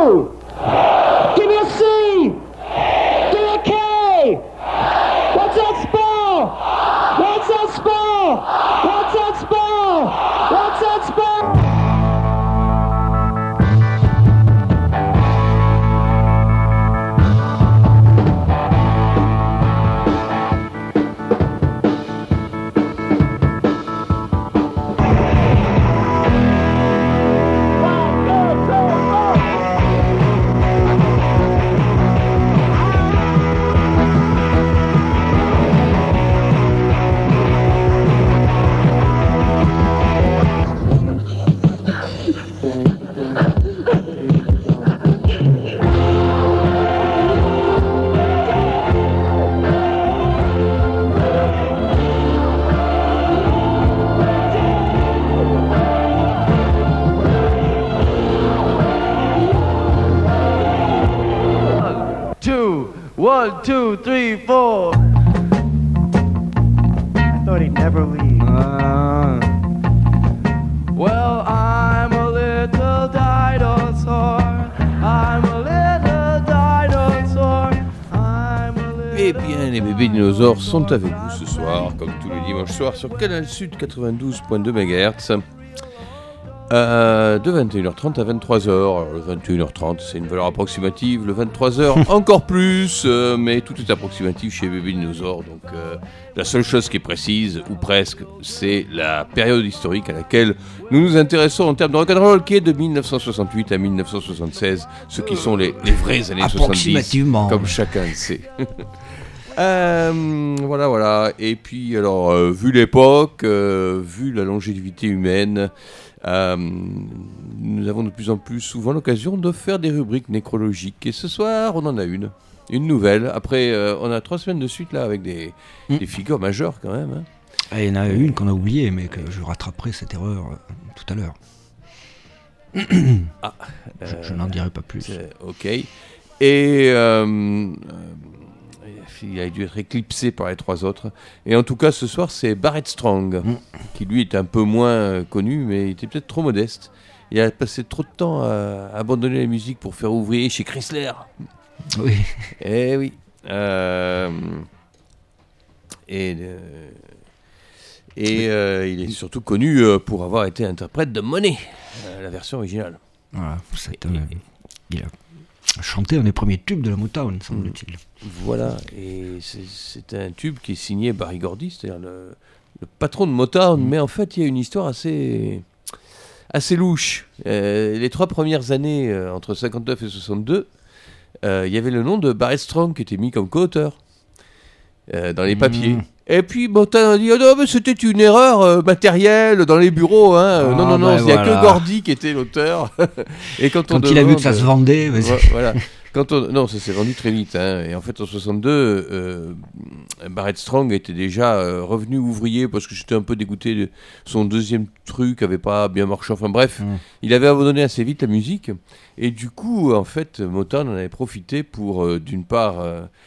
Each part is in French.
O. Give me a C. Give me a K. What's that spell? What's that spell? What's that spell? What's that spell? One, two, three, four. I thought he'd never leave. Well, I'm a little dinosaur. I'm a little dinosaur. I'm a little... Eh bien, les bébés dinosaures sont avec vous ce soir, comme tous les dimanches soirs, sur Canal Sud 92.2 MHz. De 21h30 à 23h. Alors, le 21h30, c'est une valeur approximative. Le 23h, encore plus. Mais tout est approximatif chez Bébé Dinosaure. Donc, la seule chose qui est précise, ou presque, c'est la période historique à laquelle nous nous intéressons en termes de rock'n'roll, qui est de 1968 à 1976, ce qui sont les vraies années 70, comme chacun le sait. Voilà. Et puis, alors, vu l'époque, vu la longévité humaine, nous avons de plus en plus souvent l'occasion de faire des rubriques nécrologiques. Et ce soir, on en a une nouvelle. Après, on a 3 semaines de suite là avec des figures majeures quand même. Hein. Ah, il y en a une qu'on a oubliée, mais que je rattraperai cette erreur tout à l'heure. Je n'en dirai pas plus. Ok. Et il a dû être éclipsé par les 3 autres. Et en tout cas, ce soir, c'est Barrett Strong, qui lui est un peu moins connu, mais il était peut-être trop modeste. Il a passé trop de temps à abandonner la musique pour faire ouvrier chez Chrysler. Oui. Eh oui. Il est surtout connu pour avoir été interprète de Money, la version originale. Voilà, il a chanté un des premiers tubes de la Motown, semble-t-il. Voilà, et c'est un tube qui est signé Barry Gordy, c'est-à-dire le patron de Motown, mais en fait il y a une histoire assez louche. Les 3 premières années, entre 59 et 62, il y avait le nom de Barrett Strong qui était mis comme co-auteur dans les papiers. Et puis Motown a dit oh non mais c'était une erreur matérielle dans les bureaux hein. Non il n'y a que Gordy qui était l'auteur. Et quand il a vu que ça se vendait, voilà. Non, ça s'est vendu très vite hein. Et en fait en 62 Barrett Strong était déjà revenu ouvrier parce que j'étais un peu dégoûté de son deuxième truc avait pas bien marché, enfin bref, il avait abandonné assez vite la musique et du coup en fait Motown en avait profité pour d'une part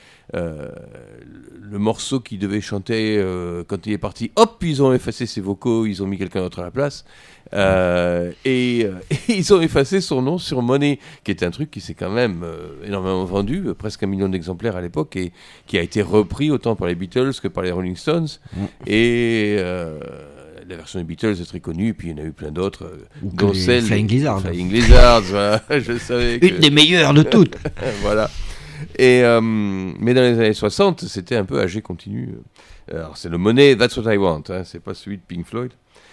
le morceau qu'il devait chanter quand il est parti, hop, ils ont effacé ses vocaux, ils ont mis quelqu'un d'autre à la place et ils ont effacé son nom sur Money, qui est un truc qui s'est quand même énormément vendu, presque 1 million d'exemplaires à l'époque, et qui a été repris autant par les Beatles que par les Rolling Stones. Et la version des Beatles est très connue, et puis il y en a eu plein d'autres, dont celle Flying Lizards. Voilà, je savais une des meilleures de toutes. Voilà. Et mais dans les années 60, c'était un peu âgé continu. Alors c'est le Money, That's What I Want, hein, c'est pas celui de Pink Floyd.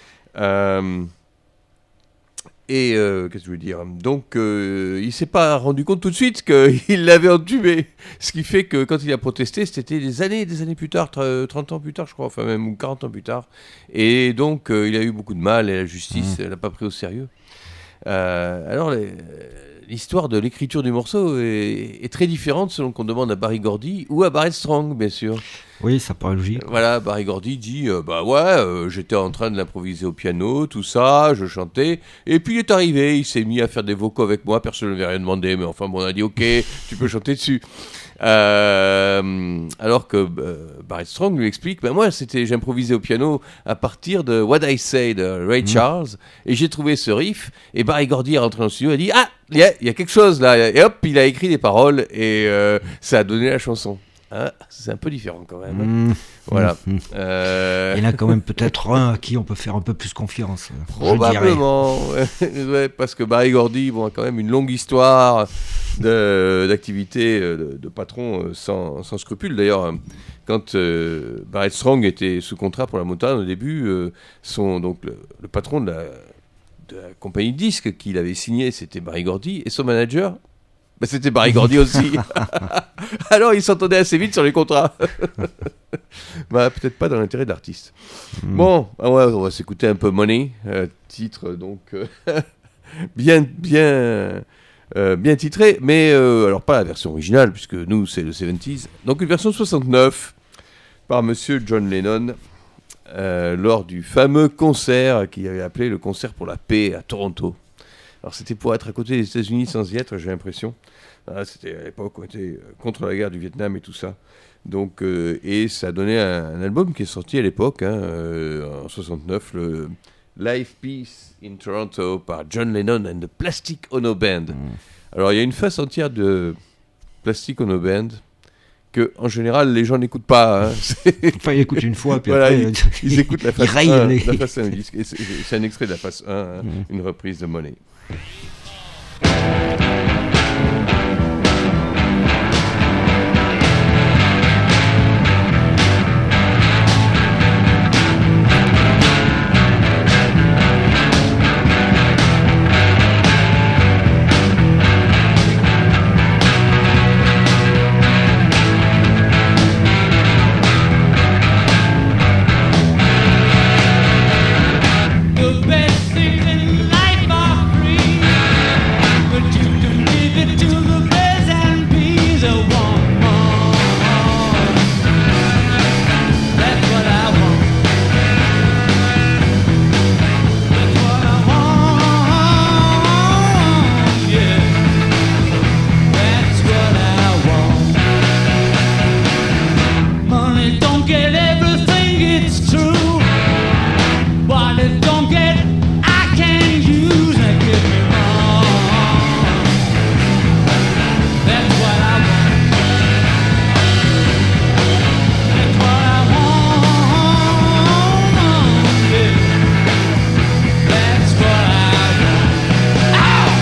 Qu'est-ce que je veux dire ? Donc, il s'est pas rendu compte tout de suite qu'il l'avait entubé. Ce qui fait que quand il a protesté, c'était des années plus tard, 30 ans plus tard, je crois, enfin même ou 40 ans plus tard. Et donc, il a eu beaucoup de mal et la justice l'a pas pris au sérieux. Alors, l'histoire de l'écriture du morceau est très différente selon qu'on demande à Barry Gordy ou à Barrett Strong, bien sûr. Oui, ça paraît logique. Voilà, Barry Gordy dit j'étais en train de l'improviser au piano, tout ça, je chantais, et puis il est arrivé, il s'est mis à faire des vocaux avec moi, personne ne m'avait rien demandé, mais enfin bon, on a dit ok, tu peux chanter dessus. Alors que Barrett Strong lui explique, moi j'improvisais au piano à partir de What I Say de Ray Charles, et j'ai trouvé ce riff, et Barry Gordy est rentré dans le studio et a dit il y a quelque chose là, et hop, il a écrit les paroles, et ça a donné la chanson. C'est un peu différent quand même. Voilà. Il y en a quand même peut-être un à qui on peut faire un peu plus confiance. Probablement. Ouais, parce que Barry Gordy a quand même une longue histoire d'activité de patron sans scrupules. D'ailleurs, quand Barrett Strong était sous contrat pour la Motown au début, donc le patron de la compagnie de disques qu'il avait signé, c'était Barry Gordy, et son manager, c'était Barry Gordy aussi. Alors il s'entendait assez vite sur les contrats. Peut-être pas dans l'intérêt de l'artiste. Bon, on va s'écouter un peu Money, titre donc bien titré, mais alors pas la version originale, puisque nous c'est le 70s, donc une version 69 par monsieur John Lennon lors du fameux concert qu'il avait appelé le concert pour la paix à Toronto. Alors c'était pour être à côté des États-Unis sans y être, j'ai l'impression. C'était à l'époque où on était contre la guerre du Vietnam et tout ça. Donc, et ça a donné un album qui est sorti à l'époque, en 69, le Live Peace in Toronto par John Lennon and the Plastic Ono Band. Alors il y a une face entière de Plastic Ono Band que en général les gens n'écoutent pas. Enfin, ils écoutent une fois, puis voilà, après ils écoutent la face 1, la face 1 du disque. Et c'est un extrait de la face 1, une reprise de Money. The best things in life are free, but you can give it to the birds and bees. I want more. That's what I want. That's what I want. Yeah, that's what I want. Money don't get everything, it's true. But it don't get, I can use and give me more. That's what I want. That's what I want. Yeah. That's what I want. Ow!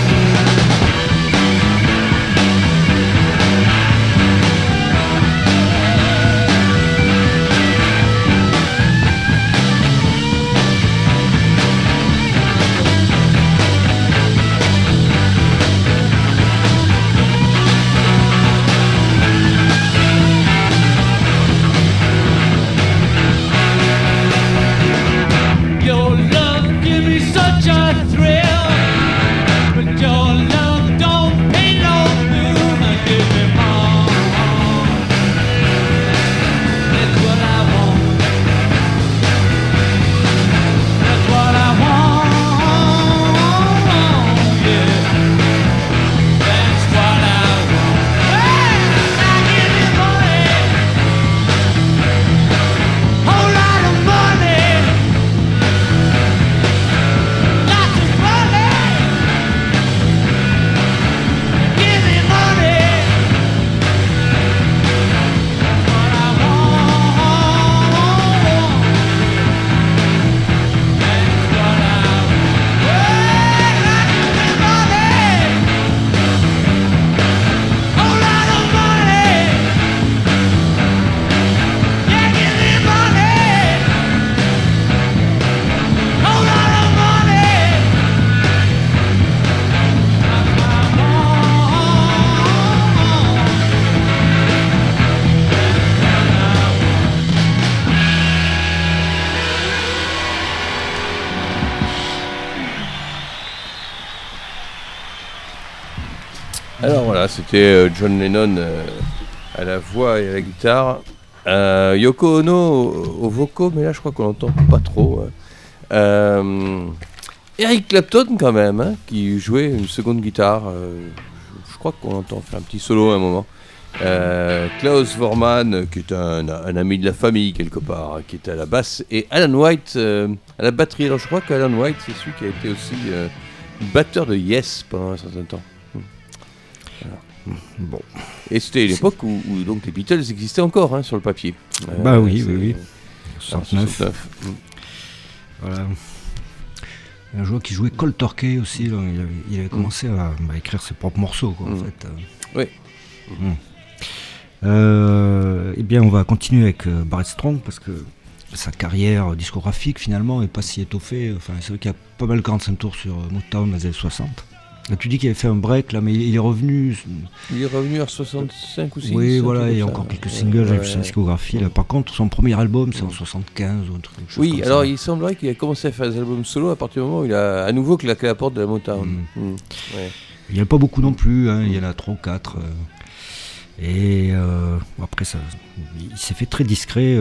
Your love gives me such a thrill, but your love don't pay no bills. Now give me more. That's what I want. That's what I want. Yeah, that's what I want. Now give me money, whole lot of money. Lots of money. Give me money. That's what I want. That's what I want. Give me money. Whole lot of money. Yeah, give me money. Whole lot of money. Alors voilà, c'était John Lennon à la voix et à la guitare, Yoko Ono aux vocaux, mais là je crois qu'on l'entend pas trop. Eric Clapton quand même, qui jouait une seconde guitare, je crois qu'on entend faire un petit solo à un moment. Klaus Voormann, qui est un ami de la famille quelque part, qui était à la basse, et Alan White à la batterie. Alors je crois qu'Alan White, c'est celui qui a été aussi batteur de Yes pendant un certain temps. Voilà. Bon. Et c'était l'époque où donc les Beatles existaient encore sur le papier. Oui. 69. Voilà. Voilà. Un joueur qui jouait Cold Turkey aussi, là, il avait commencé à écrire ses propres morceaux, quoi, en fait. Oui. Eh bien, on va continuer avec Barrett Strong, parce que sa carrière discographique, finalement, n'est pas si étoffée. Enfin, c'est vrai qu'il y a pas mal de 45 tours sur Motown dans les années 60. Là, tu dis qu'il avait fait un break, là, mais il est revenu... Il est revenu en 65 ou 6. Oui, voilà, il y a encore quelques singles, j'ai vu sa discographie. Là. Par contre, son premier album, c'est en 75 ou un truc. Oui, alors ça. Il semblerait qu'il a commencé à faire des albums solo à partir du moment où il a à nouveau claqué la porte de la Motown. Ouais. Il n'y en a pas beaucoup non plus, il y en a 3 ou 4. Et après, il s'est fait très discret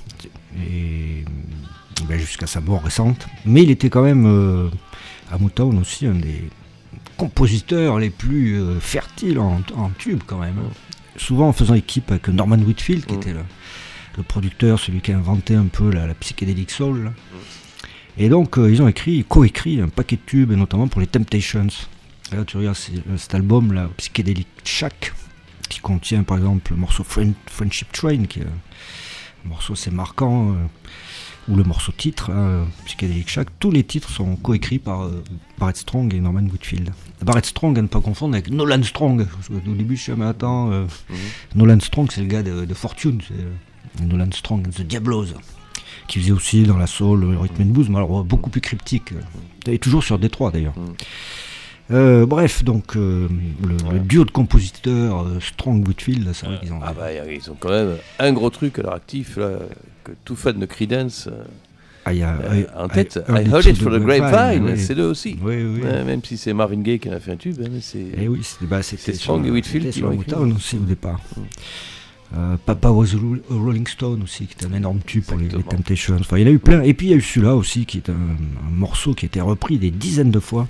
jusqu'à sa mort récente. Mais il était quand même, à Motown aussi, un des compositeurs les plus fertiles en tube quand même. Souvent en faisant équipe avec Norman Whitfield, qui était le producteur, celui qui a inventé un peu la psychédélique soul. Et donc ils ont coécrit un paquet de tubes, et notamment pour les Temptations. Et là tu regardes cet album, la Psychédélique Shack, qui contient par exemple le morceau Friendship Train, qui est un morceau assez marquant, ou le morceau titre, Psychédélique Shack. Tous les titres sont coécrits par Barrett Strong et Norman Whitfield. Barrett Strong, à ne pas confondre avec Nolan Strong. Au début, je suis mais attends, Nolan Strong, c'est le gars de Fortune, c'est Nolan Strong, The Diablos, qui faisait aussi dans la soul, le rhythm and blues, mais alors beaucoup plus cryptique. Et toujours sur Détroit d'ailleurs. Bref, donc le duo de compositeurs Strong-Whitfield, c'est vrai qu'ils ont... ils ont quand même un gros truc à leur actif, là, que tout fan de Creedence en tête. I Heard It from the Grapevine, c'est eux aussi. Oui. Même si c'est Marvin Gaye qui en a fait un tube, mais c'est... c'était Strong et Whitfield qui l'ont écrit. Aussi au départ. Papa Was a Rolling Stone aussi, qui était un énorme tube pour les Temptations. Enfin, il y en a eu plein. Et puis il y a eu celui-là aussi, qui est un morceau qui a été repris des dizaines de fois.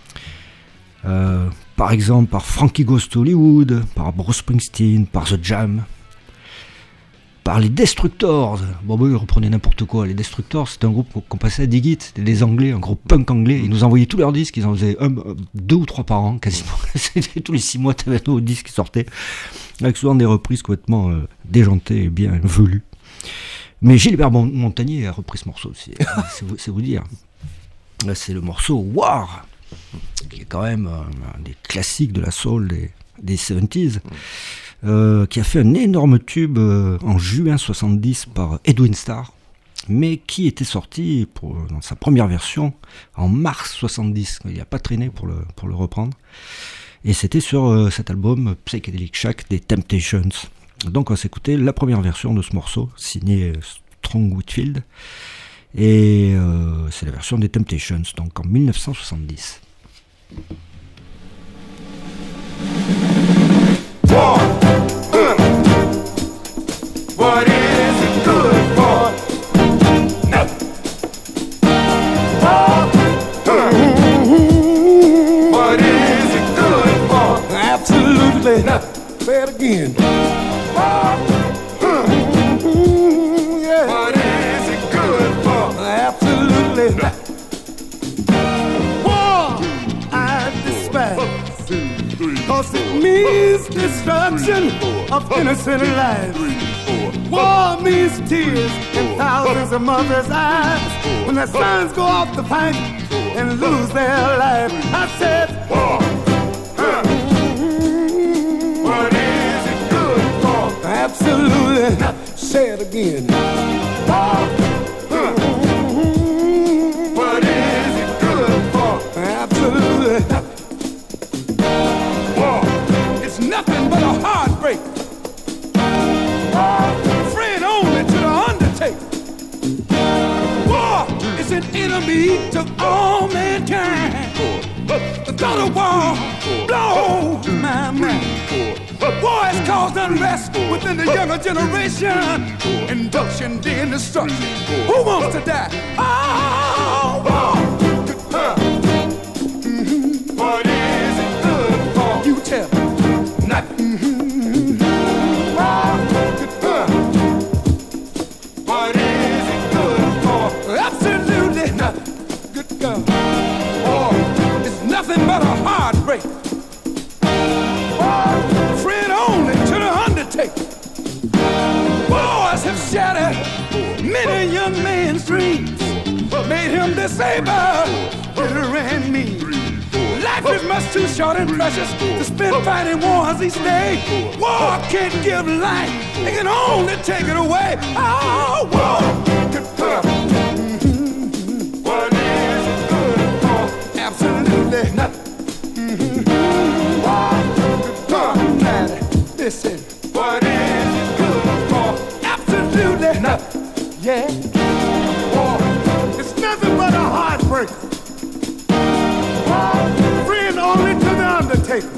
Par exemple par Frankie Goes to Hollywood, par Bruce Springsteen, par The Jam, par les Destructors. Bon, ils reprenaient n'importe quoi. Les Destructors, c'était un groupe qu'on passait à Dig It, c'était des Anglais, un groupe punk anglais. Ils nous envoyaient tous leurs disques, ils en faisaient 2 ou 3 par an, quasiment. C'était tous les 6 mois, tu avais un nouveau disque qui sortait, avec souvent des reprises complètement déjantées et bien velues. Mais Gilbert Montagnier a repris ce morceau aussi, c'est vous dire. Là, c'est le morceau War, qui est quand même un des classiques de la soul des 70s, qui a fait un énorme tube en juin 70 par Edwin Starr, mais qui était sorti dans sa première version en mars 70. Il n'a pas traîné pour le reprendre. Et c'était sur cet album Psychédélique Shack des Temptations. Donc on va s'écouter la première version de ce morceau, signé Strong Whitfield. Et c'est la version des Temptations, donc en 1970. What is it good for? Nothing. What is it good for? Absolutely nothing. Say it again. Yeah. What is it good for? Absolutely nothing. War, I despise. 'Cause it means destruction of innocent lives. War means tears in thousands of mothers' eyes when their sons go off to fight and lose their life. I said, war. What is it good for? Absolutely nothing. Say it again. War. What is it good for? Absolutely nothing. War. It's nothing but a heartbreak. Friend only to the undertaker. War is an enemy to all mankind. The thought of war blows my mind. War has caused unrest within the younger generation. Induction, then destruction. Who wants to die? Oh, war. What is it good for? You tell me. Nothing. heartbreaker. Friend only to the undertaker. Wars have shattered many young man's dreams, made him disabled, bitter and mean. Life is much too short and precious to spend fighting wars each day. War can't give life, it can only take it away. Oh, war could put what is it good for? Absolutely nothing. War could put listen, what is it good for? Absolutely nothing. Yeah, war, it's nothing but a heartbreaker. Friend only to the undertaker.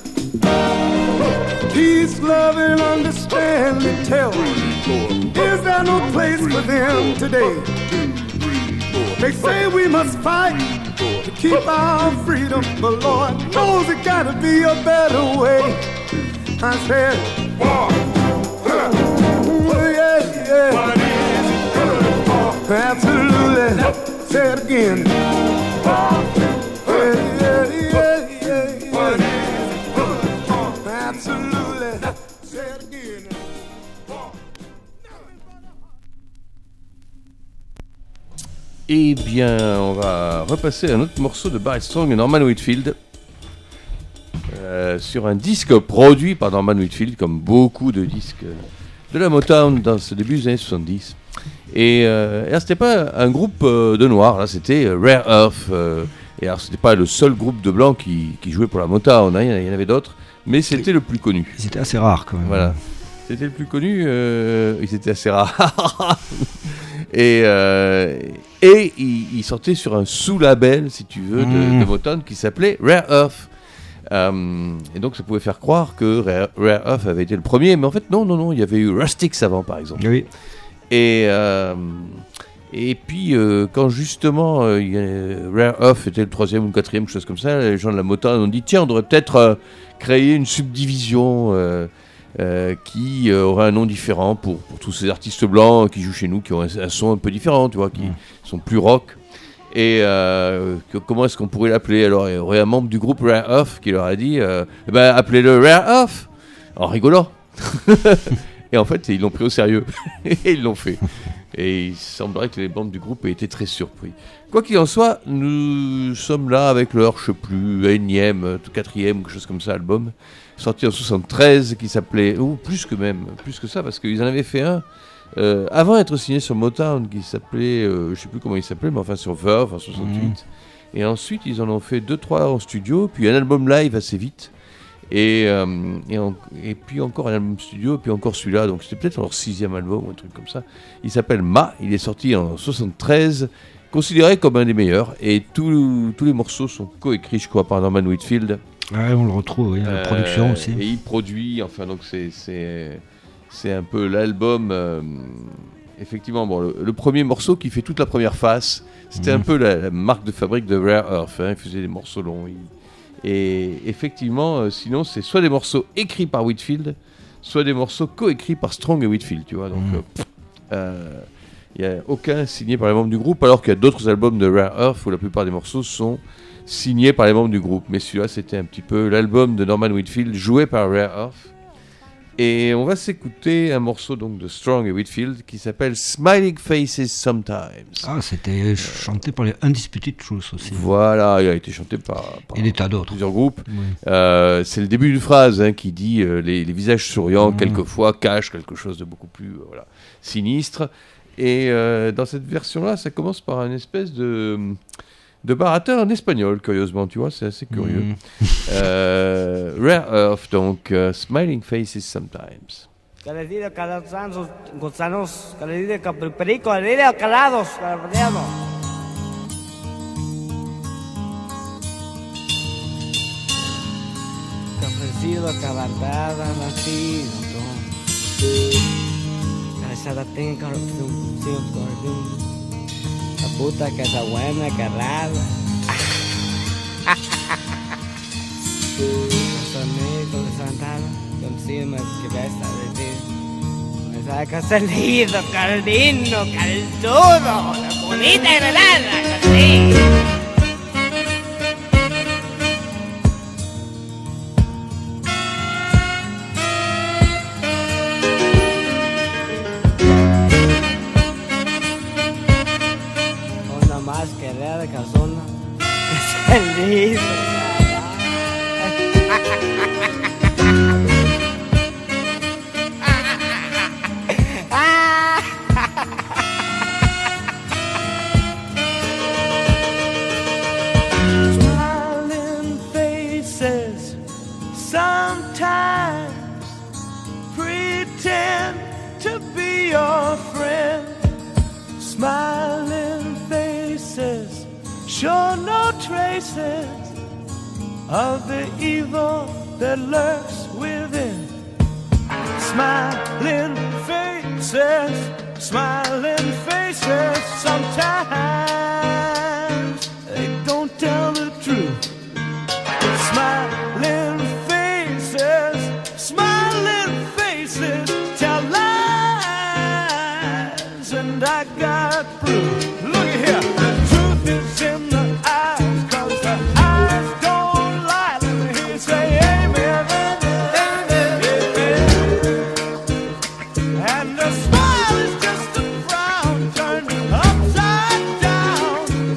Peace, love, and understanding tell me, is there no place for them today? They say we must fight to keep our freedom, but Lord knows it gotta be a better way. I said, war, yeah, yeah. What is it good for? Absolutely. Say it again. War. Eh bien, on va repasser à un autre morceau de Barrett Strong et Norman Whitfield sur un disque produit par Norman Whitfield, comme beaucoup de disques de la Motown dans ce début des années 70. Et là, c'était pas un groupe de noirs, là, c'était Rare Earth. Et alors, c'était pas le seul groupe de blancs qui jouait pour la Motown, hein, il y en avait d'autres, mais c'était le plus connu. Ils étaient assez rares quand même. Voilà. C'était le plus connu, ils étaient assez rares. Et il sortait sur un sous-label, si tu veux, de Motown qui s'appelait Rare Earth. Et donc ça pouvait faire croire que Rare Earth avait été le premier, mais en fait non, il y avait eu Rustics avant, par exemple. Oui. Et puis quand justement Rare Earth était le troisième ou le quatrième, quelque chose comme ça, les gens de la Motown ont dit tiens, on devrait peut-être créer une subdivision qui aurait un nom différent pour tous ces artistes blancs qui jouent chez nous, qui ont un son un peu différent, tu vois, qui sont plus rock. Et comment est-ce qu'on pourrait l'appeler? Alors il y aurait un membre du groupe Rare Earth qui leur a dit appelez-le Rare Earth, en rigolant. Et en fait ils l'ont pris au sérieux et ils l'ont fait. Et il semblerait que les membres du groupe aient été très surpris. Quoi qu'il en soit, nous sommes là avec leur, je sais plus, énième, quatrième, quelque chose comme ça, album, sorti en 73, qui s'appelait, ou plus que ça, parce qu'ils en avaient fait un avant d'être signé sur Motown, qui s'appelait, je sais plus comment il s'appelait, mais enfin sur Verve en 68. Et ensuite, ils en ont fait 2-3 en studio, puis un album live assez vite. Et puis encore un album studio, puis encore celui-là, donc c'était peut-être leur 6e album ou un truc comme ça. Il s'appelle Ma, il est sorti en 73, considéré comme un des meilleurs, et tous les morceaux sont coécrits, je crois, par Norman Whitfield. Ouais, on le retrouve, oui, la production aussi. Et il produit, enfin, donc c'est un peu l'album. Effectivement, bon, le premier morceau qui fait toute la première face, c'était un peu la marque de fabrique de Rare Earth, hein, il faisait des morceaux longs. Et effectivement, sinon, c'est soit des morceaux écrits par Whitfield, soit des morceaux coécrits par Strong et Whitfield, tu vois. Donc, il n'y a aucun signé par les membres du groupe, alors qu'il y a d'autres albums de Rare Earth où la plupart des morceaux sont signés par les membres du groupe. Mais celui-là, c'était un petit peu l'album de Norman Whitfield, joué par Rare Earth. Et on va s'écouter un morceau donc de Strong et Whitfield qui s'appelle Smiling Faces Sometimes. Ah, c'était chanté par les Undisputed Truth aussi. Voilà, il a été chanté par et des tas d'autres. Plusieurs groupes. Oui. C'est le début d'une phrase qui dit les visages souriants, quelquefois, cachent quelque chose de beaucoup plus sinistre. Et dans cette version-là, ça commence par une espèce de baratin en espagnol, curieusement, tu vois, c'est assez curieux. Rare Earth, donc, Smiling Faces Sometimes. Caledido, calados, gusanos, caledido, perico, caledido, calados, caledido. Cafrecito, cabantada, nacido, cabezada tenga, cordón. La puta que está buena, que rara. Sonido de Santana, encima que besta de ti. Me saca salido, cardino, calzudo, la bonita y relada, así. Please. Smiling faces sometimes pretend to be your friend. Smiling faces show no traces of the evil that lurks within. Smiling faces, sometimes they don't tell the truth. Smiling faces tell lies, and I got proof. Look at here, the truth is in the eyes, 'cause the eyes don't lie. Let me hear you say amen, amen, amen. And the smile is just a frown turned upside down.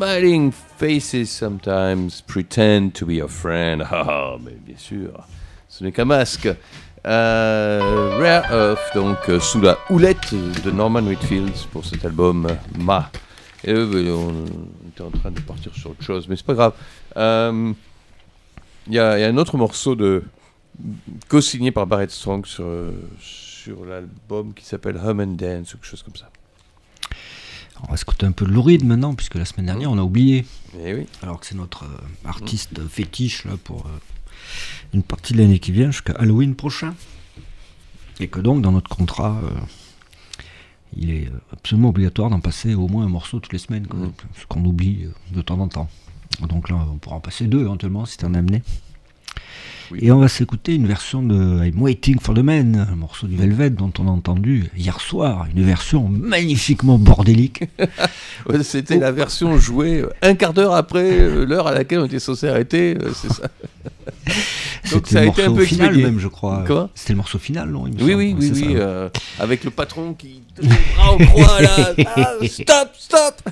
Smiling faces sometimes pretend to be your friend. Ah, mais bien sûr, ce n'est qu'un masque. Rare Earth, donc sous la houlette de Norman Whitfield pour cet album Ma. Et on était en train de partir sur autre chose, mais c'est pas grave. Il y a un autre morceau co-signé par Barrett Strong sur l'album qui s'appelle Hum and Dance ou quelque chose comme ça. On va écouter un peu de Lou Reed maintenant, puisque la semaine dernière on a oublié. Eh oui. Alors que c'est notre artiste fétiche là, pour une partie de l'année qui vient, jusqu'à Halloween prochain. Et que donc dans notre contrat, il est absolument obligatoire d'en passer au moins un morceau toutes les semaines, ce qu'on oublie de temps en temps. Donc là on pourra en passer 2 éventuellement si t'en as amené. Oui. Et on va s'écouter une version de I'm Waiting for the Man, un morceau du Velvet dont on a entendu hier soir, une version magnifiquement bordélique. Ouais, c'était la version jouée un quart d'heure après l'heure à laquelle on était censé arrêter, c'est ça. Donc c'était ça a le été morceau un peu final expédié. Même, je crois. Quoi ? C'était le morceau final, non ? Oui, avec le patron qui te met le bras en croix là. Ah, stop.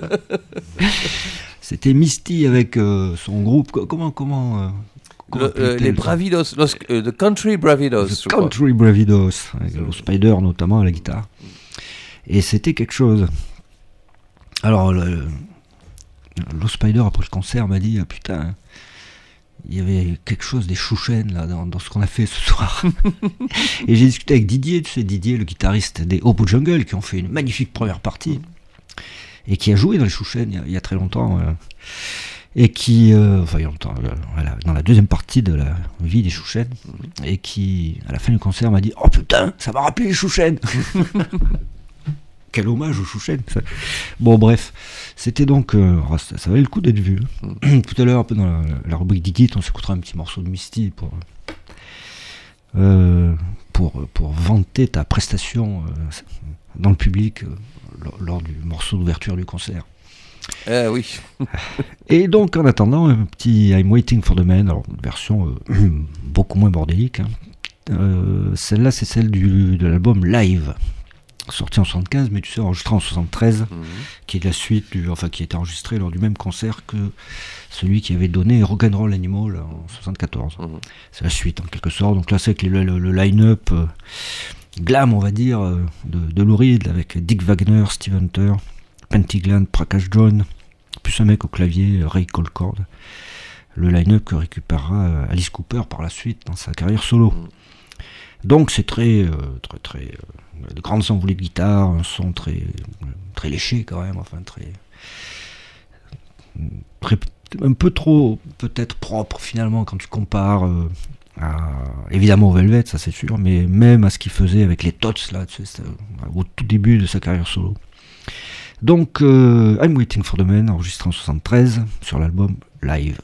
C'était Misty avec son groupe. Comment les Bravidos, The Country Bravidos. The Country Bravidos, avec le Spider notamment à la guitare. Et c'était quelque chose. Alors, le Spider après le concert m'a dit putain, il y avait quelque chose des Chouchen là dans ce qu'on a fait ce soir. Et j'ai discuté avec Didier, tu sais, Didier, le guitariste des Hope Jungle, qui ont fait une magnifique première partie et qui a joué dans les Chouchen il y a très longtemps. Et qui, il y a longtemps, voilà, dans la deuxième partie de la vie des Chouchen, et qui, à la fin du concert, m'a dit « Oh putain, ça m'a rappelé les Chouchen !» Quel hommage aux Chouchen, ça. Bon, bref, c'était donc... ça valait le coup d'être vu. Tout à l'heure, un peu dans la rubrique Digit, on s'écoutera un petit morceau de Misty pour vanter ta prestation dans le public lors du morceau d'ouverture du concert. Oui. Et donc en attendant un petit I'm Waiting for the Man, alors une version beaucoup moins bordélique, celle-là c'est celle de l'album Live, sorti en 75 mais tu sais enregistré en 73, qui est la suite qui a été enregistré lors du même concert que celui qui avait donné Rock'n'Roll Animal en 74. C'est la suite en quelque sorte. Donc là c'est avec le line-up glam on va dire de Lou Reed avec Dick Wagner, Steve Hunter, Pentigland, Prakash John, plus un mec au clavier, Ray Colcord, le line-up que récupérera Alice Cooper par la suite dans sa carrière solo. Donc c'est très de grandes envolées de guitare, un son très léché quand même, enfin très un peu trop peut-être propre finalement quand tu compares évidemment au Velvet, ça c'est sûr, mais même à ce qu'il faisait avec les Tots là, tu sais, au tout début de sa carrière solo. Donc, I'm Waiting for the Man, enregistré en 73 sur l'album Live.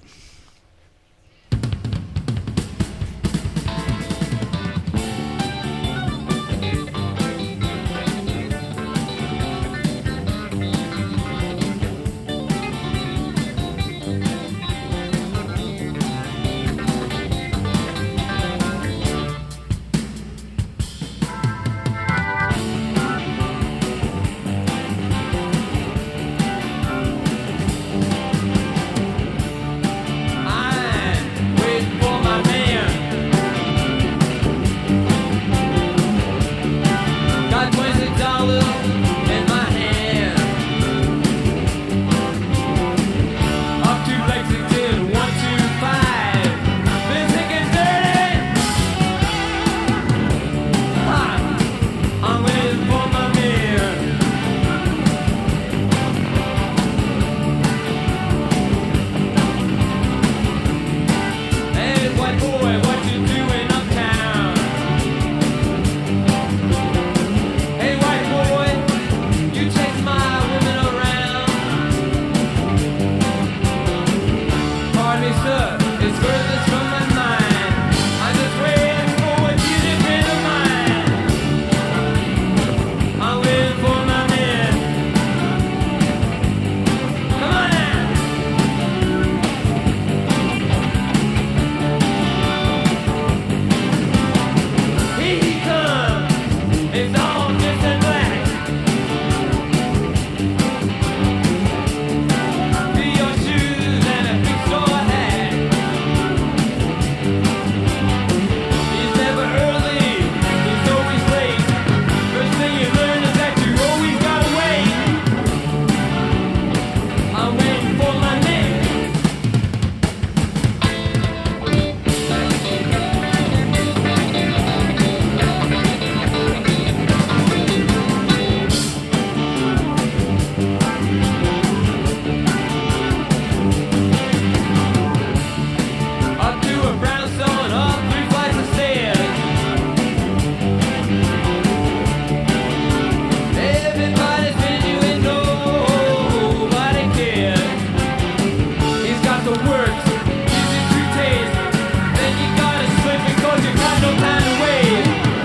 the works. Easy to taste. Then you gotta switch because you got no time to wait.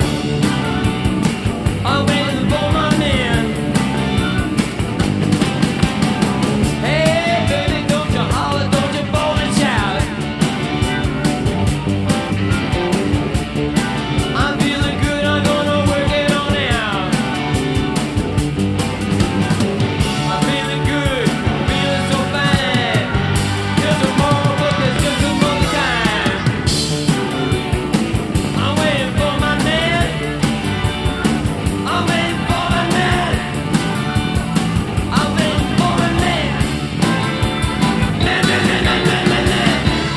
I'm waiting for my man. Hey, baby, don't you holler, don't you bawl and shout. I'm feeling good, I'm gonna work it on out. I'm feeling good, feeling so fine. There's a more, but there's just some more time. I'm waiting for my man. I'm waiting for my man. I'm waiting for my man. Man, man, man, man, man, man, man.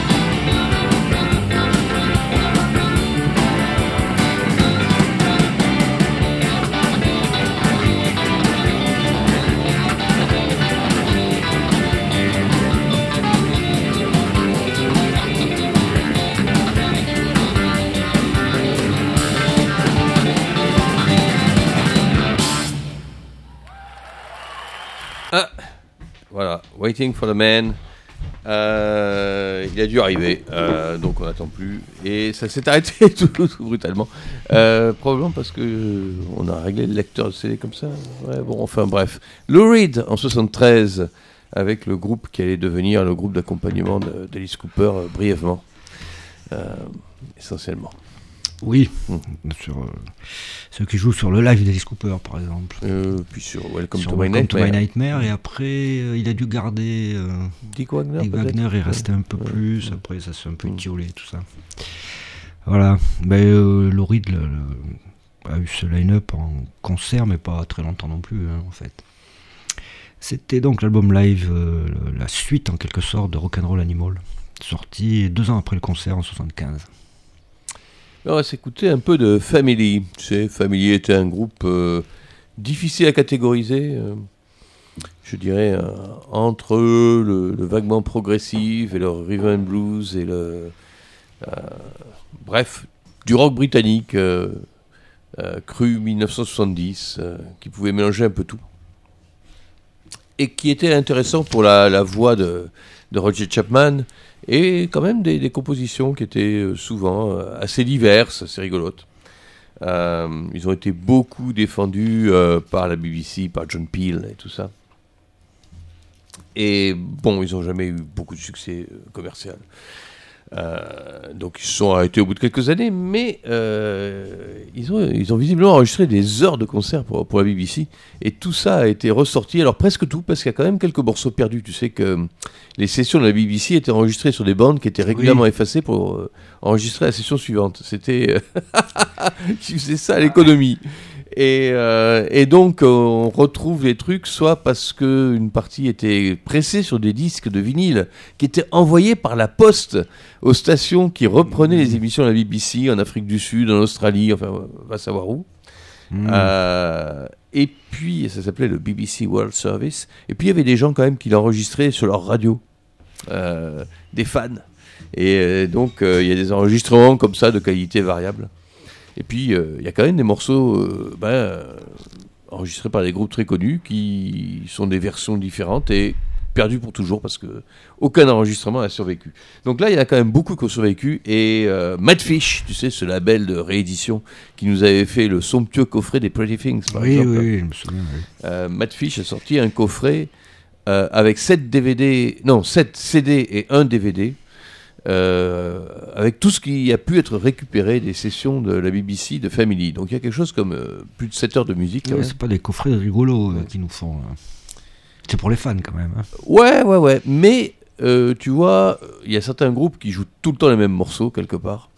Voilà, Waiting for the Man. Il a dû arriver, donc on n'attend plus. Et ça s'est arrêté tout brutalement. Probablement parce que on a réglé le lecteur de CD comme ça. Ouais, bon, enfin bref. Lou Reed en 73, avec le groupe qui allait devenir le groupe d'accompagnement d'Alice Cooper brièvement. Essentiellement. Oui, sur ceux qui jouent sur le live d'Alice Cooper, par exemple. Puis sur Welcome Sur to My Welcome to My Nightmare. Nightmare, et après, il a dû garder Dick Wagner, Dick peut-être. Wagner, il restait un peu plus, après ça s'est un peu étiolé, tout ça. Voilà, Lou Reed a eu ce line-up en concert, mais pas très longtemps non plus, en fait. C'était donc l'album live, la suite en quelque sorte de Rock'n'Roll Animal, sorti 2 ans après le concert en 75. On va s'écouter un peu de Family. Tu sais, Family était un groupe difficile à catégoriser, je dirais, entre le vaguement progressif et le rhythm and blues et bref, du rock britannique cru 1970, qui pouvait mélanger un peu tout. Et qui était intéressant pour la voix de Roger Chapman, et quand même des compositions qui étaient souvent assez diverses, assez rigolotes. Ils ont été beaucoup défendus par la BBC, par John Peel et tout ça. Et bon, ils n'ont jamais eu beaucoup de succès commercial. Donc ils se sont arrêtés au bout de quelques années, mais ils ont visiblement enregistré des heures de concert pour la BBC, et tout ça a été ressorti, alors presque tout, parce qu'il y a quand même quelques morceaux perdus. Tu sais que les sessions de la BBC étaient enregistrées sur des bandes qui étaient régulièrement effacées pour enregistrer la session suivante. C'était tu faisais ça à l'économie. Et donc on retrouve les trucs soit parce qu'une partie était pressée sur des disques de vinyle qui étaient envoyés par la poste aux stations qui reprenaient les émissions de la BBC en Afrique du Sud, en Australie, enfin va savoir où. Et puis ça s'appelait le BBC World Service. Et puis il y avait des gens quand même qui l'enregistraient sur leur radio, des fans. Et donc il y a des enregistrements comme ça de qualité variable. Et puis, il y a quand même des morceaux enregistrés par des groupes très connus qui sont des versions différentes et perdus pour toujours parce que aucun enregistrement n'a survécu. Donc là, il y en a quand même beaucoup qui ont survécu. Et Madfish, tu sais, ce label de réédition qui nous avait fait le somptueux coffret des Pretty Things, par exemple. Oui, je me souviens. Oui. Madfish a sorti un coffret avec 7 CD et 1 DVD. Avec tout ce qui a pu être récupéré des sessions de la BBC de Family. Donc il y a quelque chose comme plus de 7 heures de musique. Ouais, c'est pas des coffrets rigolos qui nous font. C'est pour les fans quand même. Hein. Ouais. Mais tu vois, il y a certains groupes qui jouent tout le temps les mêmes morceaux quelque part.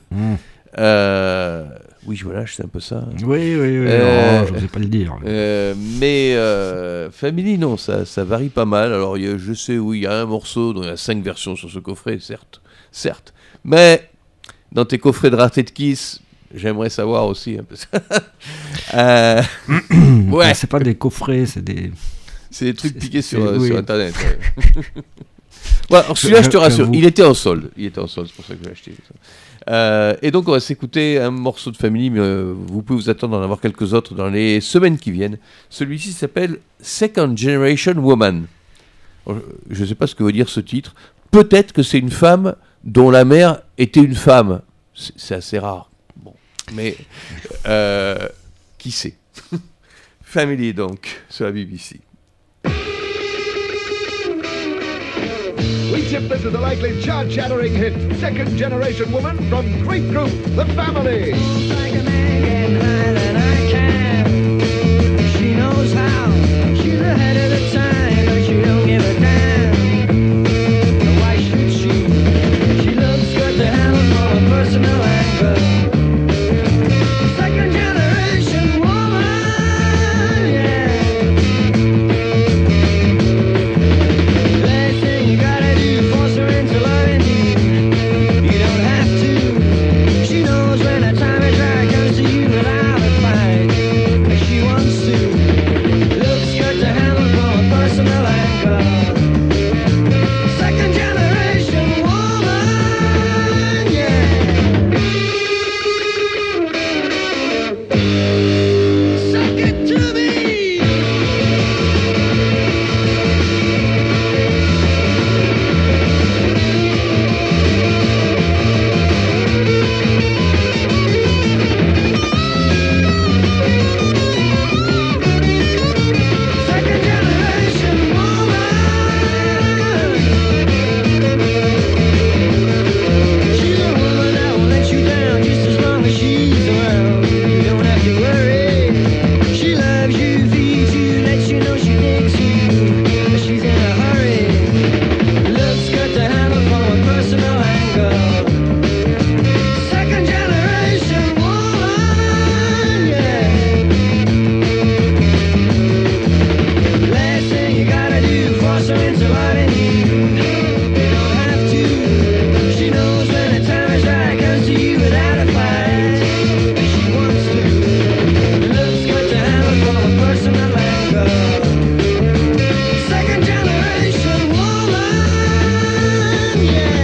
Oui, voilà, c'est un peu ça. Oui, non, je n'osais pas le dire. Mais Family, non, ça varie pas mal. Alors, je sais où il y a un morceau dont il y a 5 versions sur ce coffret, certes. Mais dans tes coffrets de Rated Kiss, j'aimerais savoir aussi un peu ça. Ouais. C'est pas des coffrets, c'est des trucs piqués sur Internet. Ouais. Ouais, alors celui-là, je te rassure, il était en solde. C'est pour ça que je l'ai acheté. Et donc, on va s'écouter un morceau de Family, mais vous pouvez vous attendre d'en avoir quelques autres dans les semaines qui viennent. Celui-ci s'appelle Second Generation Woman. Alors, je ne sais pas ce que veut dire ce titre. peut-être que c'est une femme dont la mère était une femme. C'est assez rare. Bon. Mais qui sait. Family, donc, sur la BBC. We tip this as a likely chart-shattering hit. Second generation woman from great group, The Family. Like a man getting higher than I can. She knows how. She's ahead of the time, but she don't give a damn. Why should she? She looks good to handle for a personal anger. Second generation woman, yeah. Last thing you gotta do, force her into loving you. You don't have to. She knows when the time is right, comes to you without a fight. She wants to. Looks good to handle for a personal anger. Second generation woman, yeah. Suck it to me. Second generation woman. She's a woman that will let you down just as long as she's around. You don't have to worry. She loves you, feeds you, lets you know she thinks you. But she's in a hurry. Looks good to handle for a personal anger. Second generation woman, yeah. Last thing you gotta do, force her into loving you. You don't have to. She knows when the time is right, comes to you without a fight. She wants to. Looks good to handle for a personal anger. Second generation woman, yeah.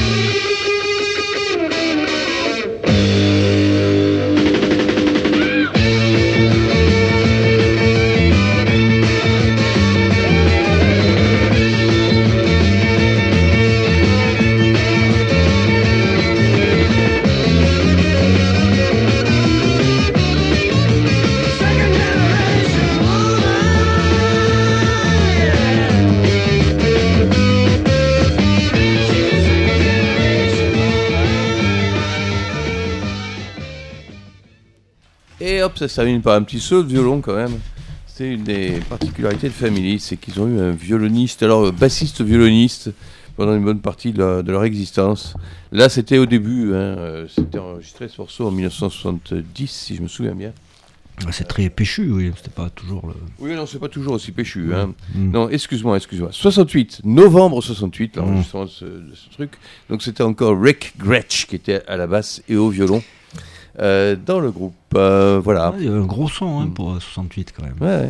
Second generation woman, yeah. She's a second generation woman. Et hop, ça se termine par un petit saut de violon quand même. C'est une des particularités de Family, c'est qu'ils ont eu un violoniste, alors bassiste-violoniste, pendant une bonne partie de leur existence. Là, c'était au début, c'était enregistré ce morceau en 1970, si je me souviens bien. C'est très péchu, oui. C'était pas toujours le. Oui, non, c'est pas toujours aussi péchu. Hein. Non, excuse-moi. 68, novembre 68, l'enregistrement de ce truc. Donc c'était encore Rick Gretsch qui était à la basse et au violon dans le groupe. Voilà. Il y a un gros son pour 68 quand même. Ouais.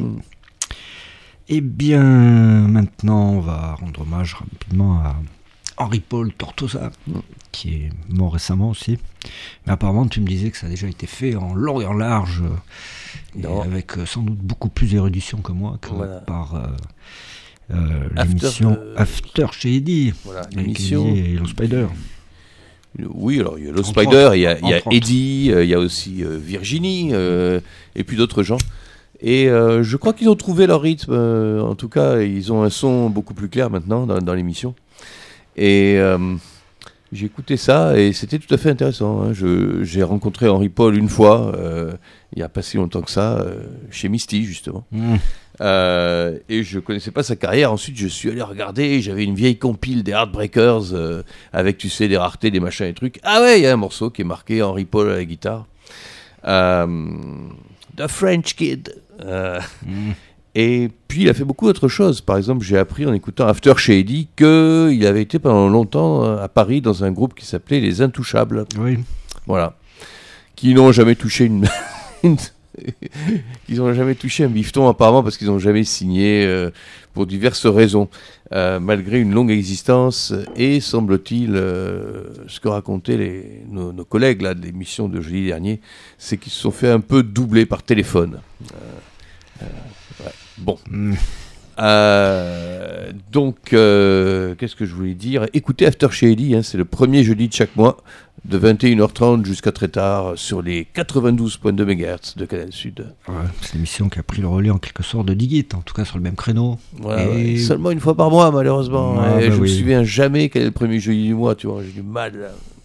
Eh bien, maintenant, on va rendre hommage rapidement à Henri-Paul Tortosa, qui est mort récemment aussi. Mais apparemment, tu me disais que ça a déjà été fait en long et en large, et avec sans doute beaucoup plus d'érudition que moi, par l'émission After chez Eddie, Voilà, avec l'émission. Eddie et Yellow Spider. Oui, alors il y a Lost Entre Spider, autres. il y a Entre autres. Eddie, il y a aussi Virginie, et puis d'autres gens. Et je crois qu'ils ont trouvé leur rythme, en tout cas, ils ont un son beaucoup plus clair maintenant dans l'émission. Et j'ai écouté ça et c'était tout à fait intéressant. Hein. J'ai rencontré Henri-Paul une fois, il n'y a pas si longtemps que ça, chez Misty justement. Et je connaissais pas sa carrière. Ensuite, je suis allé regarder. J'avais une vieille compile des Heartbreakers avec, tu sais, des raretés, des machins et trucs. Ah ouais, il y a un morceau qui est marqué Henri-Paul à la guitare. The French Kid. Et puis, il a fait beaucoup d'autres choses. Par exemple, j'ai appris en écoutant After chez Eddie qu'il avait été pendant longtemps à Paris dans un groupe qui s'appelait Les Intouchables. Oui. Voilà. Qui n'ont jamais touché ils n'ont jamais touché un bifton apparemment parce qu'ils n'ont jamais signé pour diverses raisons, malgré une longue existence. Et semble-t-il, ce que racontaient nos collègues là, de l'émission de jeudi dernier, c'est qu'ils se sont fait un peu doubler par téléphone. Ouais. Bon. Donc, qu'est-ce que je voulais dire? Écoutez After chez Ellie, c'est le premier jeudi de chaque mois, de 21h30 jusqu'à très tard, sur les 92.2 MHz de Canal Sud. Ouais, c'est l'émission qui a pris le relais en quelque sorte de Digit, en tout cas sur le même créneau. Voilà, Et- ouais. Seulement une fois par mois, malheureusement. Ouais, Et bah je me oui. souviens jamais quel est le premier jeudi du mois, tu vois, j'ai du mal.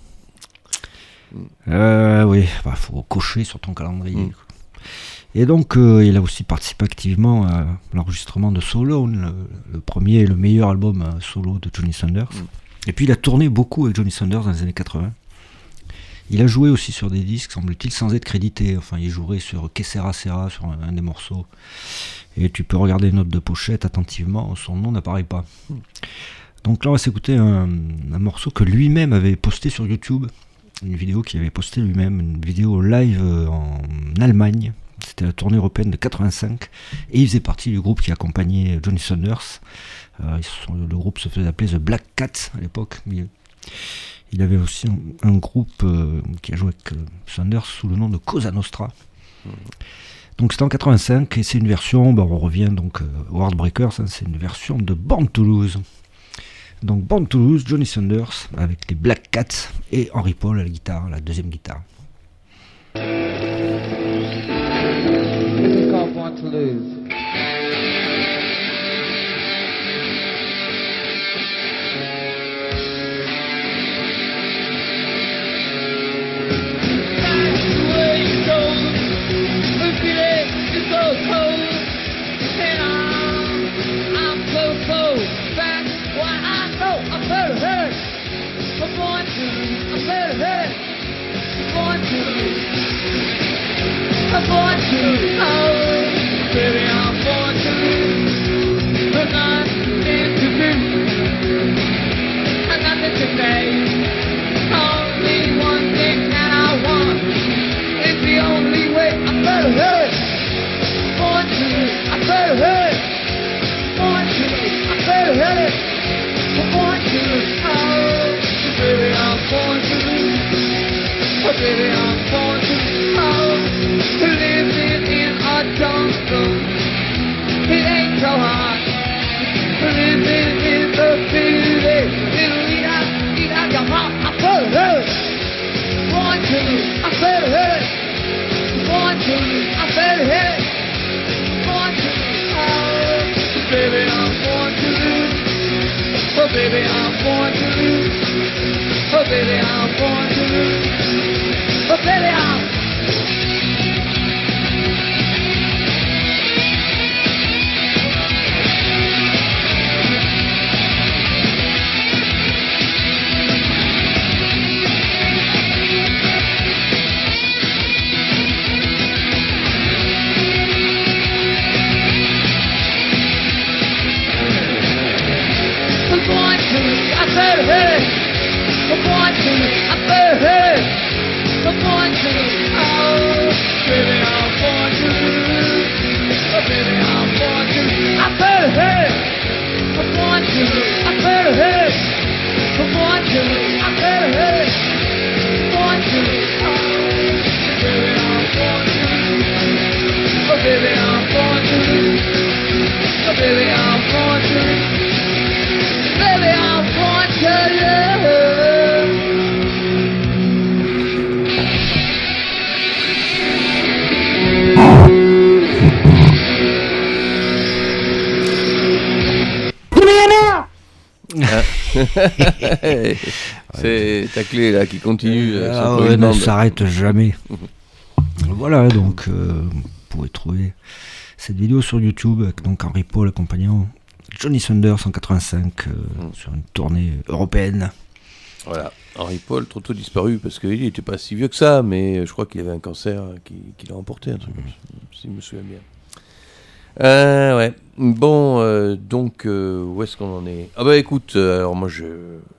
Là. Oui, faut cocher sur ton calendrier. Et donc, il a aussi participé activement à l'enregistrement de So Alone, le premier et le meilleur album solo de Johnny Thunders. Et puis, il a tourné beaucoup avec Johnny Thunders dans les années 80. Il a joué aussi sur des disques, semble-t-il, sans être crédité. Enfin, il jouerait sur Que Sera Sera, sur un des morceaux. Et tu peux regarder les notes de pochette attentivement, son nom n'apparaît pas. Donc là, on va s'écouter un morceau que lui-même avait posté sur YouTube. Une vidéo qu'il avait postée lui-même, une vidéo live en Allemagne. C'était la tournée européenne de 85. Et il faisait partie du groupe qui accompagnait Johnny Thunders. Le groupe se faisait appeler The Black Cats à l'époque. Il avait aussi un groupe qui a joué avec Thunders sous le nom de Cosa Nostra. Donc c'était en 85 et c'est une version, on revient donc aux Heartbreakers, c'est une version de Born to Lose. Donc Born to Lose, Johnny Thunders avec les Black Cats et Henry Paul à la guitare, la deuxième guitare. This is called Born to Lose. I'm born to lose, baby, I'm born to lose. But nothing to do, and nothing to say. Only one thing that I want. It's the only way. I better hurry. Born to lose, I better hurry. Born to lose, I better hurry. I'm born to lose, oh, baby, I'm born to lose. Oh, baby, I'm born to lose, oh. Living in a jungle, it ain't so hard. Living in the city, it'll eat out your heart. I better hurry. Born to lose, I better hurry. Born to lose, I better hurry. Born to lose, oh, baby, I'm born to lose. Oh, baby, I'm born to lose. Oh, baby, I'm born to lose. Oh, baby, I'm C'est ta clé là qui continue. Ne s'arrête jamais. Voilà, donc vous pouvez trouver cette vidéo sur YouTube avec donc Henry Paul accompagnant Johnny Thunders en 85 sur une tournée européenne. Voilà, Henry Paul trop tôt disparu parce qu'il n'était pas si vieux que ça, mais je crois qu'il avait un cancer qui l'a emporté, un truc comme ça, si je me souviens bien. Ouais. Bon, donc, où est-ce qu'on en est? Ah bah écoute, alors moi je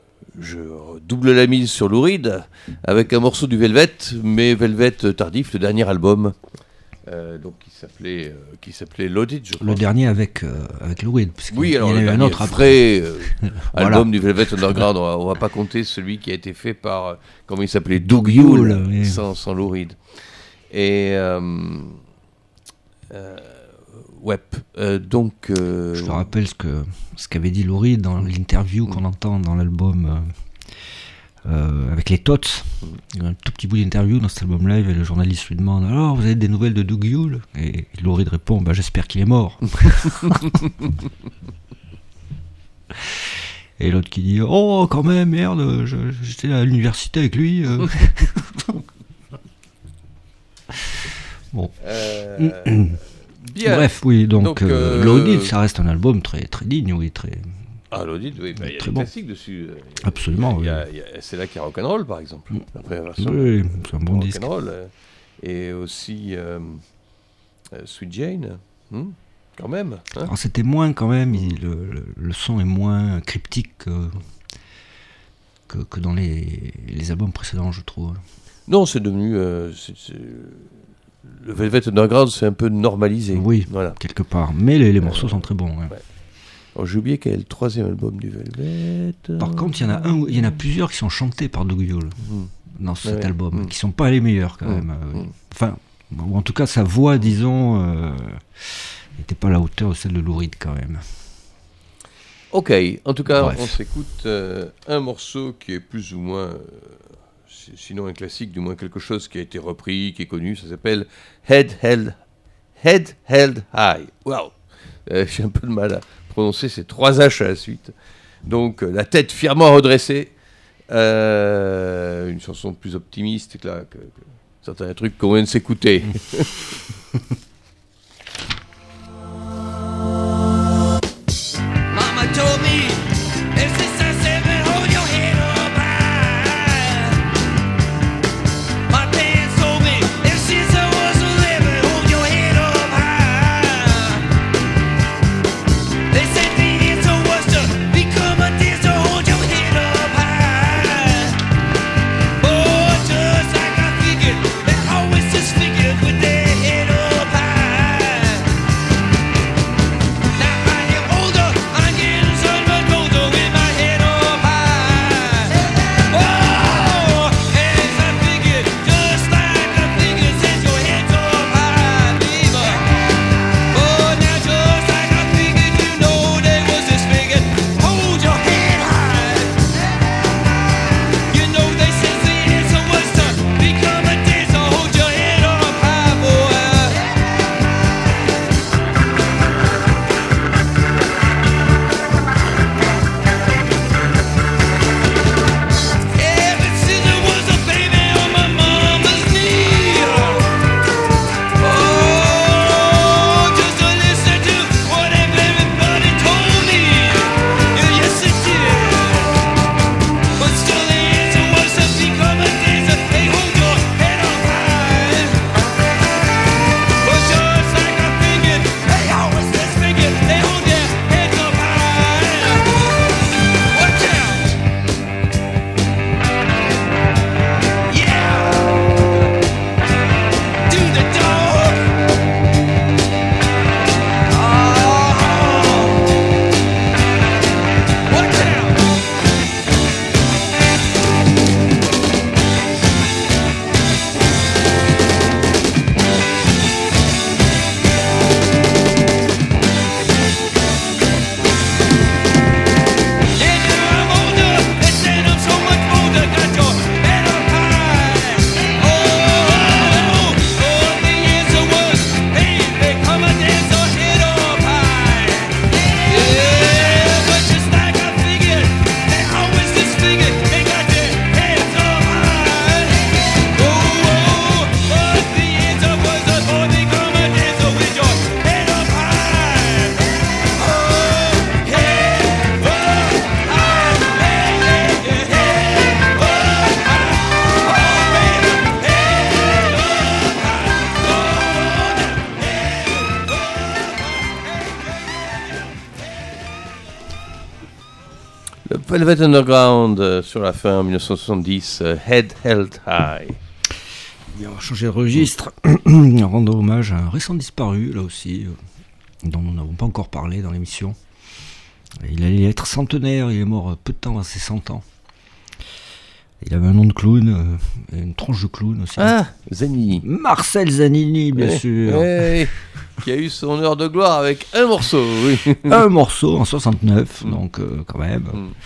double la mise sur Lou Reed avec un morceau du Velvet, mais Velvet tardif, le dernier album, donc qui s'appelait Loaded, je crois. Le dernier avec Lou Reed. Oui, alors il y en a eu un autre après. Voilà. Album du Velvet Underground, on va pas compter celui qui a été fait par, comment il s'appelait, Doug Yule, oui. sans Lou Reed. Et Donc. Je te rappelle ce qu'avait dit Lou Reed dans l'interview qu'on entend dans l'album avec les Tots. Il y a un tout petit bout d'interview dans cet album live et le journaliste lui demande alors vous avez des nouvelles de Doug Yule et Lou Reed répond j'espère qu'il est mort. Et l'autre qui dit oh quand même merde j'étais à l'université avec lui. Bon. Bien. Bref, oui, donc l'Audit, ça reste un album très, très digne, oui, très. Ah, l'Audit, oui, il y a très des bon. classiques dessus. Absolument, C'est là qu'il y a Rock'n'Roll, par exemple, la première version. Oui, c'est un bon disque. Rock'n'Roll, et aussi Sweet Jane, quand même. Hein. Alors c'était moins, quand même, le son est moins cryptique que dans les albums précédents, je trouve. Non, c'est devenu. Le Velvet Underground, c'est un peu normalisé. Oui, voilà. quelque part. Mais les morceaux sont très bons. Hein. Ouais. Alors, j'ai oublié quel est le 3e album du Velvet. Par contre, il y en a plusieurs qui sont chantés par Doug Yule dans cet album, qui sont pas les meilleurs quand même. Enfin, ou en tout cas, sa voix, disons, n'était pas à la hauteur de celle de Lou Reed quand même. Ok, en tout cas, Bref. on s'écoute un morceau qui est plus ou moins. Sinon un classique, du moins quelque chose qui a été repris, qui est connu, ça s'appelle Head Held High. Wow, j'ai un peu de mal à prononcer ces 3 H à la suite. Donc la tête fièrement redressée, une chanson plus optimiste que certains trucs qu'on vient de s'écouter. Mama told me, if it's a 7, hold your head up high. My parents told me, if since I was 11, hold your head up high. They said the answer was to become a dancer, hold your head up high. Oh, just like I figured, they always just figured with their head up high. Now I am older, I'm getting so much older with my head up high. Oh, as I figured, just like I figured, since your head's up high, baby. Oh, now just like I figured, you know they was just figured, hold your head high. You know they said the answer was to become a dancer, hold your head up high, boy. Ever since I was a baby on my mama's knee. Oh, just to listen to what everybody told me. Yeah, yes it did. But still the answer was to become a dancer. Hey, hold your head up high. But just like I figured, they always just figured, they hold their heads up high. Watch out. Yeah! Do the dog! Oh! Watch out! And now I'm older, and then I'm so much older. Got your head up high. Oh, the answer was, hey, become a dancer, head up high. Yeah, but just like I figured, they always just figured they got their heads up high. Oh, but the answer was to become a dancer with your head up high. Oh, head up high, head up high, oh baby, head Le Velvet Underground sur la fin en 1970, Head Held High. Et on va changer de registre, en rendant hommage à un récent disparu, là aussi, dont nous n'avons pas encore parlé dans l'émission. Il allait être centenaire, il est mort peu de temps à ses 100 ans. Il avait un nom de clown, et une tronche de clown aussi. Ah, Zanini. Marcel Zanini, bien Ouais, sûr. ouais, qui a eu son heure de gloire avec un morceau, oui. Un morceau en 69, donc quand même.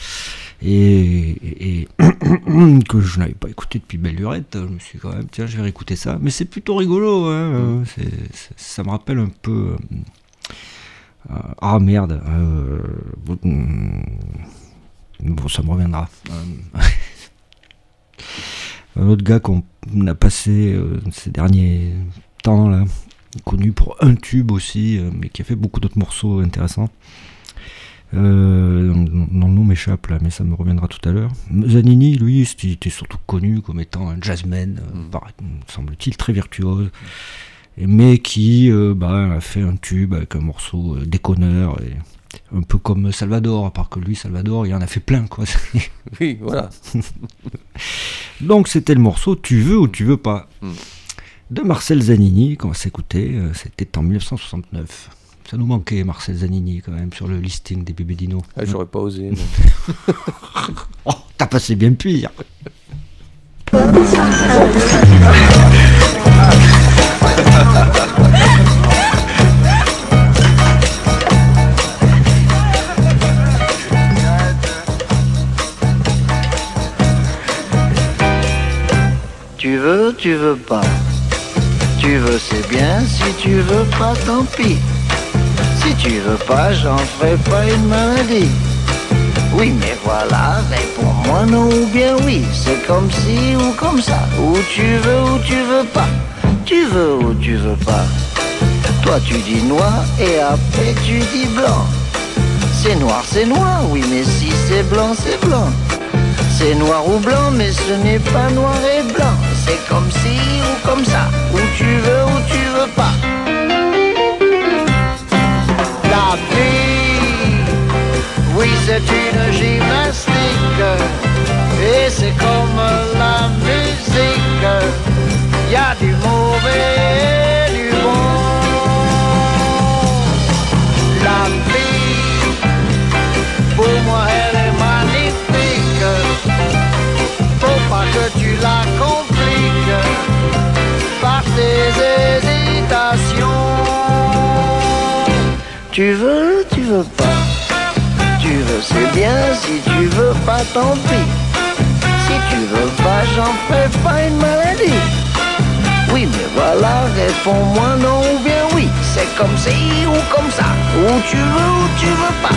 Et que je n'avais pas écouté depuis Belle Lurette. Je me suis dit, quand même, tiens, je vais réécouter ça. Mais c'est plutôt rigolo, hein. Ça me rappelle un peu... ah merde. Bon, ça me reviendra. Un autre gars qu'on a passé ces derniers temps, là, connu pour un tube aussi, mais qui a fait beaucoup d'autres morceaux intéressants. Dont le nom m'échappe là, mais ça me reviendra tout à l'heure. Zanini, lui, était surtout connu comme étant un jazzman, semble-t-il très virtuose, mais qui a fait un tube avec un morceau déconneur, et un peu comme Salvador, à part que lui, Salvador, il en a fait plein, quoi. Oui, voilà. Donc c'était le morceau Tu veux ou tu veux pas de Marcel Zanini, qu'on va s'écouter. C'était en 1969. Ça nous manquait, Marcel Zanini, quand même, sur le listing des bébés Dino. Ah, j'aurais pas osé. Oh, t'as passé bien pire. Tu veux pas. Tu veux, c'est bien. Si tu veux pas, tant pis. Si tu veux pas, j'en ferai pas une maladie. Oui, mais voilà, réponds-moi non ou bien oui. C'est comme si ou comme ça. Ou tu veux pas. Tu veux ou tu veux pas. Toi tu dis noir et après tu dis blanc. C'est noir, oui, mais si c'est blanc, c'est blanc. C'est noir ou blanc, mais ce n'est pas noir et blanc. C'est comme si ou comme ça. Ou tu veux pas. La vie, oui, c'est une gymnastique. Et c'est comme la musique. Y a du mauvais et du bon. La vie, pour moi, elle est magnifique. Faut pas que tu la compliques par tes hésitations. Tu veux pas. Tu veux, c'est bien. Si tu veux pas, tant pis. Si tu veux pas, j'en ferai pas une maladie. Oui, mais voilà, réponds-moi non ou bien oui. C'est comme ci ou comme ça. Ou tu veux pas.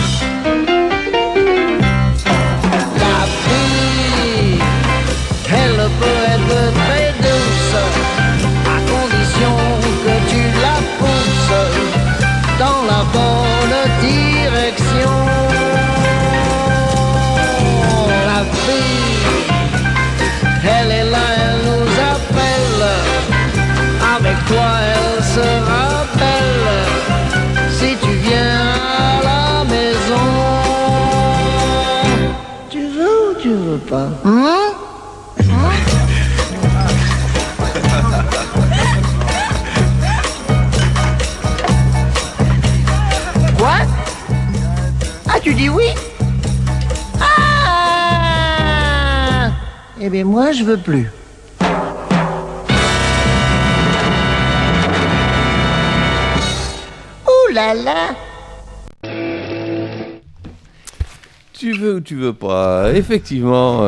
La vie, elle peut être très douce, à condition que tu la pousses dans la bonne direction. La vie, elle est là, elle nous appelle. Avec toi, elle sera belle. Si tu viens à la maison, tu veux ou tu veux pas? Quoi? Ah, tu dis oui? Ah! Eh bien, moi, je veux plus. Ouh là là! Tu veux ou tu veux pas. Effectivement.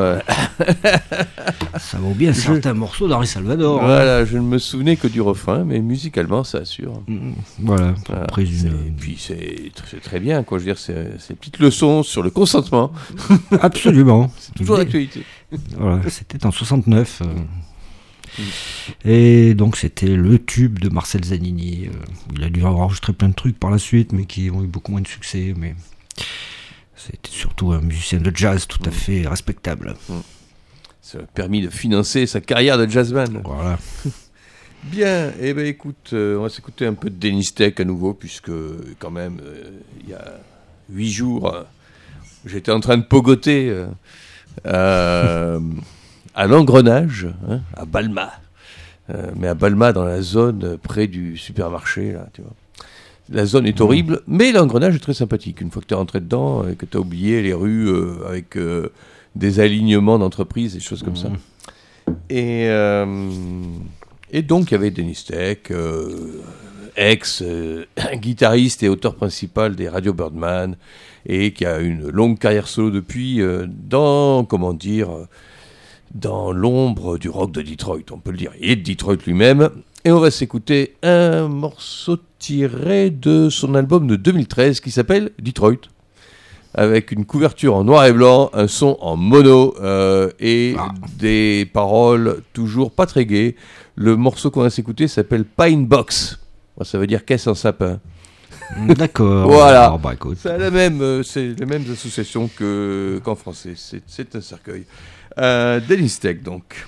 Ça vaut bien certains morceaux d'Henri Salvador. Voilà, je ne me souvenais que du refrain, mais musicalement, ça assure. Voilà, Après, puis c'est très bien, quoi. Je veux dire, c'est une petite leçon sur le consentement. Absolument. C'est toujours d'actualité. Voilà, c'était en 69. Et donc c'était le tube de Marcel Zanini. Il a dû enregistrer plein de trucs par la suite, mais qui ont eu beaucoup moins de succès. Mais c'était surtout un musicien de jazz tout à fait respectable. Ça a permis de financer sa carrière de jazzman. Voilà. Bien, eh ben écoute, on va s'écouter un peu de Dennis Tech à nouveau, puisque quand même, il y a 8 jours, j'étais en train de pogoter à l'Engrenage, hein, à Balma. Mais à Balma, dans la zone près du supermarché, là, tu vois. La zone est horrible, mais l'Engrenage est très sympathique. Une fois que tu es rentré dedans et que tu as oublié les rues avec des alignements d'entreprises, des choses comme ça. Et donc, il y avait Dennis Tech, ex-guitariste et auteur principal des Radio Birdman, et qui a une longue carrière solo depuis, dans l'ombre du rock de Detroit, on peut le dire. Il est de Detroit lui-même. Et on va s'écouter un morceau tiré de son album de 2013 qui s'appelle Detroit, avec une couverture en noir et blanc, un son en mono et des paroles toujours pas très gaies. Le morceau qu'on va s'écouter s'appelle Pine Box. Ça veut dire caisse en sapin. D'accord. Voilà. Bah, écoute. C'est les mêmes associations qu'en français. C'est un cercueil. Dennis Tech, donc.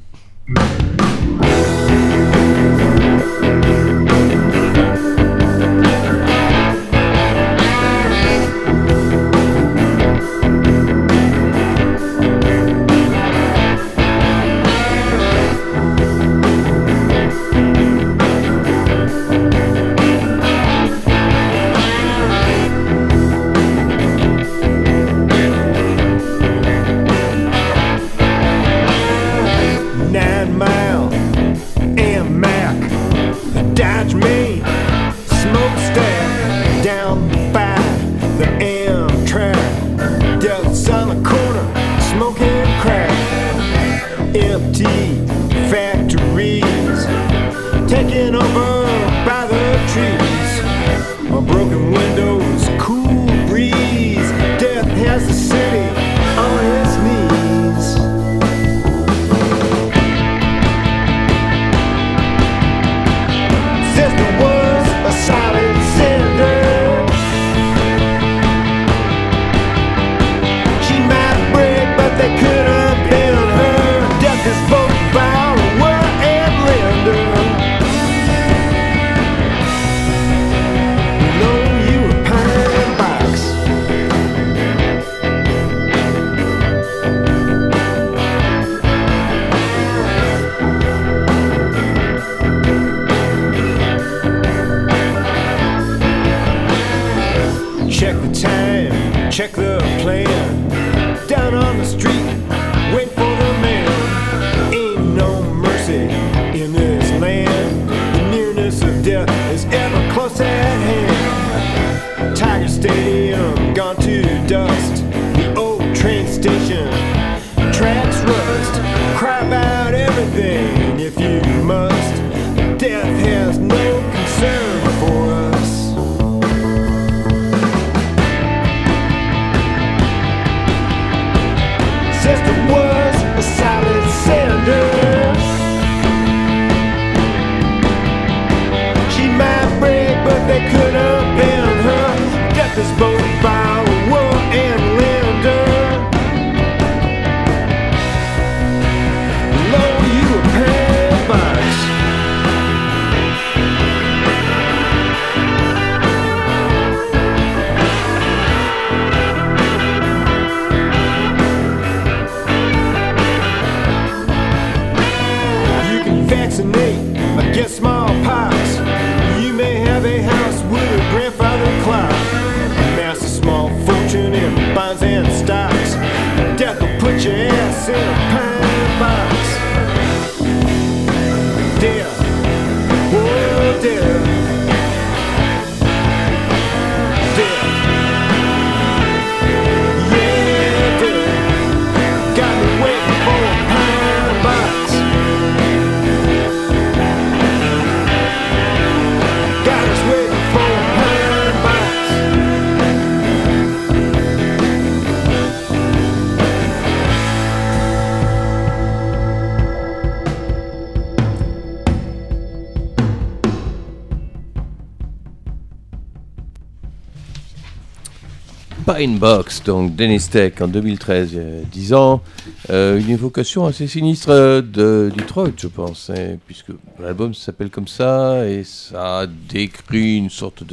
Pine Box, donc Dennis Tech en 2013, il y a 10 ans. Une évocation assez sinistre de Detroit, je pense, hein, puisque l'album s'appelle comme ça et ça décrit une sorte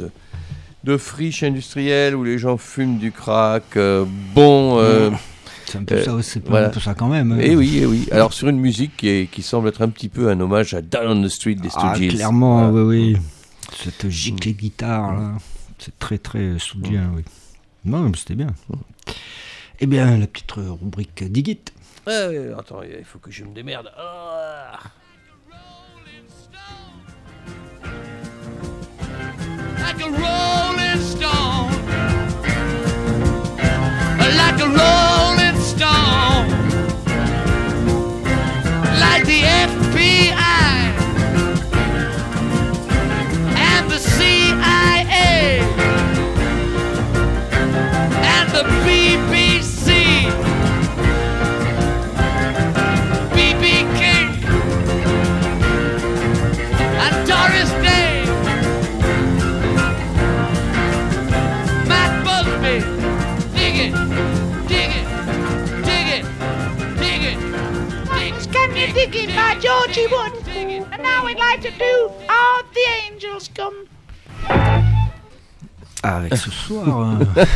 de friche industrielle où les gens fument du crack. C'est un peu ça aussi, voilà. Un peu ça quand même. Et oui. Alors sur une musique qui semble être un petit peu un hommage à Down on the Street des Stooges. Clairement, oui. Cette giclée guitare, là, c'est très très soudien, oui. Non, mais c'était bien. Eh bien, la petite rubrique Dig It. Attends, il faut que je me démerde. Ah. Like a rolling stone, like a rolling stone, like the FBI and the CIA and the BBC, BB King and Doris Day. Can you dig it by Georgie Wood? And now we'd like to do All the Angels Come. Avec ce soir...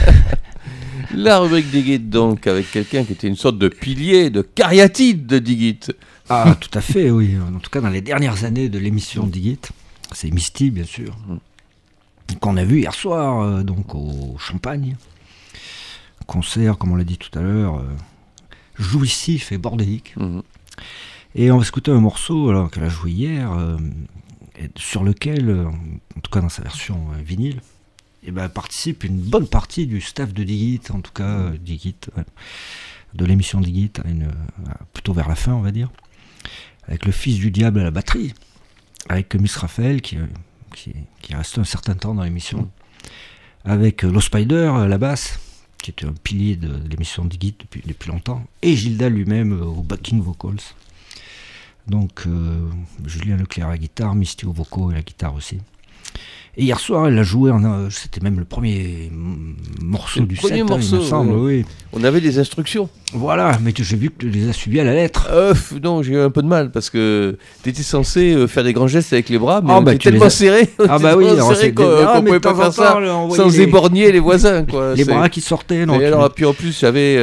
La rubrique Dig It, donc, avec quelqu'un qui était une sorte de pilier, de cariatide de Dig It. Ah, tout à fait, oui. En tout cas, dans les dernières années de l'émission Dig It, c'est Misty, bien sûr, qu'on a vu hier soir, donc, au Champagne. Concert, comme on l'a dit tout à l'heure, jouissif et bordélique. Et on va écouter un morceau alors, qu'elle a joué hier, sur lequel, en tout cas dans sa version vinyle, et ben, participe une bonne partie du staff de Dig It, en tout cas Dig It, de l'émission Dig It, plutôt vers la fin, on va dire, avec le fils du diable à la batterie, avec Miss Raphaël qui reste un certain temps dans l'émission, avec Lo Spider à la basse, qui était un pilier de l'émission Dig It depuis longtemps, et Gilda lui-même au backing vocals. Donc Julien Leclerc à la guitare, Misty au vocaux et la guitare aussi. Et hier soir, elle a joué, c'était même le premier morceau du set, il me semble. Oui. On avait des instructions. Voilà, mais j'ai vu que tu les as suivies à la lettre. Non, j'ai eu un peu de mal, parce que tu étais censé faire des grands gestes avec les bras, mais on était tellement serré qu'on ne pouvait pas faire ça sans éborgner les voisins. Quoi. Les bras qui sortaient. Non, alors, puis en plus, j'avais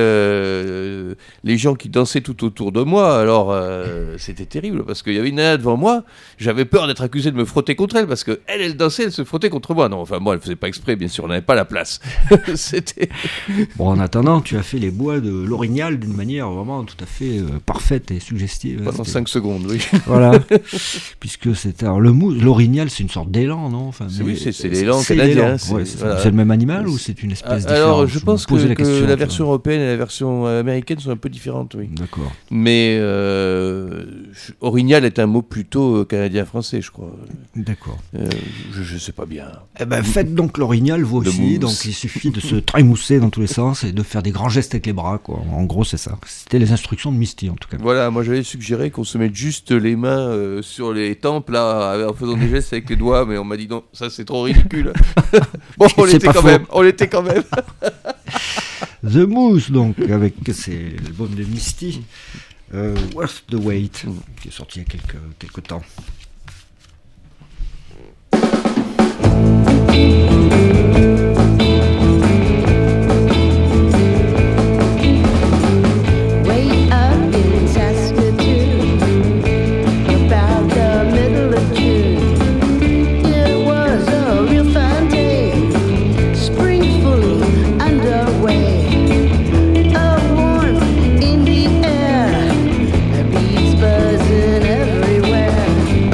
les gens qui dansaient tout autour de moi, alors c'était terrible, parce qu'il y avait une nana devant moi, j'avais peur d'être accusé de me frotter contre elle, parce qu'elle dansait, elle se frottait contre moi. Non, enfin moi, elle faisait pas exprès, bien sûr, on n'avait pas la place. C'était... Bon, en attendant, tu as fait les bois de l'Orignal d'une manière vraiment tout à fait parfaite et suggestive. Pendant 5 secondes, oui. Voilà. Puisque c'était... Alors, l'Orignal, c'est une sorte d'élan, non? Enfin, oui, c'est l'élan canadien. C'est le même animal ou c'est une espèce différente? Alors, je pense que la version européenne et la version américaine sont un peu différentes, oui. D'accord. Mais Orignal est un mot plutôt canadien-français, je crois. D'accord. Je sais pas bien. Eh ben, faites donc l'Orignal, vous aussi. Donc, il suffit de se trémousser dans tous les sens et de faire des grands gestes avec les bras, quoi. En gros, c'est ça. C'était les instructions de Misty, en tout cas. Voilà, moi j'avais suggéré qu'on se mette juste les mains sur les tempes, là, en faisant des gestes avec les doigts, mais on m'a dit non, ça c'est trop ridicule. Bon, on l'était quand même. The Moose, donc, avec c'est l'album de Misty, Worth the Wait, qui est sorti il y a quelques temps. Buzzing everywhere.